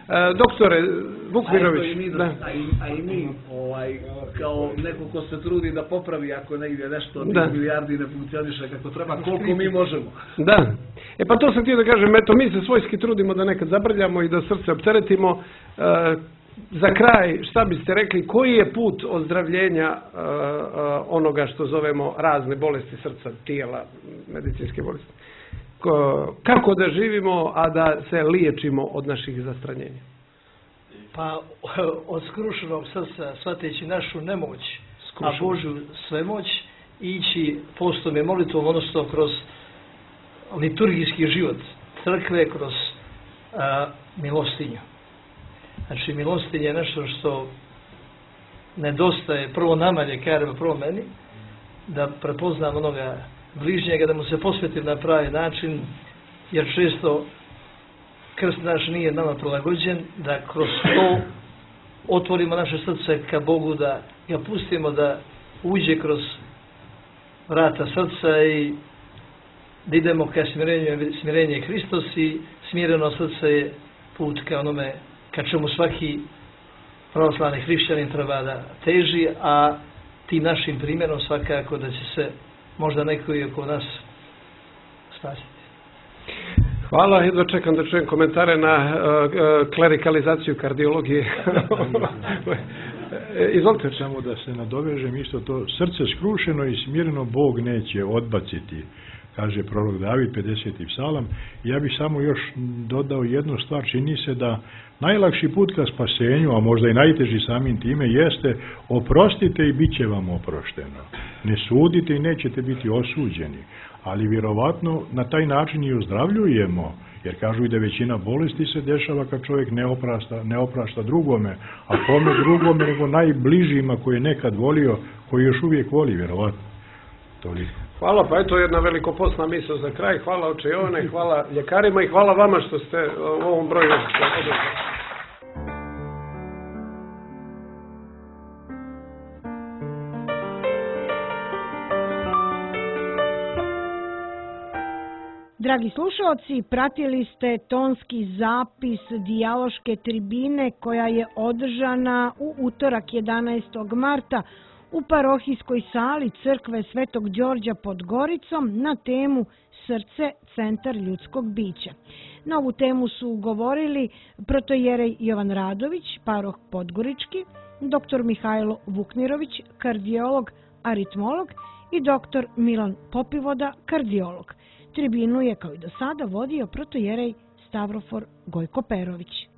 Doktore Vukmirović, a i mi kao neko ko se trudi da popravi ako negdje nešto od Da. milijardi ne funkcioniše kako treba, koliko mi možemo. Da. Pa to sam htio da kažem, eto mi se svojski trudimo da nekad zabrljamo i da srce opteretimo. Za kraj, šta biste rekli, koji je put ozdravljenja onoga što zovemo razne bolesti srca, tijela, medicinske bolesti? Kako da živimo, a da se liječimo od naših zastranjenja? Pa od skrušenog srca, shvateći našu nemoć, a Božju svemoć, ići postom i molitvom, odnosno kroz liturgijski život crkve, kroz milostinju. Znači, milostinje je nešto što nedostaje prvo nama ljekarima, prvo meni, da prepoznam onoga bližnjega, da mu se posvetim na pravi način, jer često krst naš nije nama prilagođen, da kroz to otvorimo naše srce ka Bogu, da ga pustimo da uđe kroz vrata srca i da idemo ka smirenje Hristos, i smireno srce je put ka onome ka čemu svaki pravoslavni hrišćanin treba da teži, a tim našim primjerom svakako da će se možda neko i oko nas spasiti. Hvala, jedva čekam da čujem komentare na klerikalizaciju kardiologije. Izvolite. Samo da se nadovežem isto to, srce skrušeno i smireno Bog neće odbaciti, kaže prorok David, 50. psalam. Ja bih samo još dodao jednu stvar, čini se da najlakši put ka spasenju, a možda i najteži samim time, jeste oprostite i bit će vam oprošteno. Ne sudite i nećete biti osuđeni, ali vjerovatno na taj način i ozdravljujemo, jer kažu i da većina bolesti se dešava kad čovjek ne oprašta drugome, a kome drugome nego najbližima koji je nekad volio, koji još uvijek voli, vjerovatno. Toliko. Hvala, pa eto jedna velikoposna misao za kraj. Hvala oče Jovane, hvala ljekarima i hvala vama što ste u ovom broju. Dragi slušalci, pratili ste tonski zapis dijaloške tribine koja je održana u utorak 11. marta u parohijskoj sali crkve Svetog Đorđa pod Goricom na temu Srce, centar ljudskog bića. Na ovu temu su govorili protojerej Jovan Radović, paroh Podgorički, dr. Mihajlo Vukmirović, kardiolog, aritmolog i dr. Milan Popivoda, kardiolog. Tribinu je kao i do sada vodio protojerej Stavrofor Gojko Perović.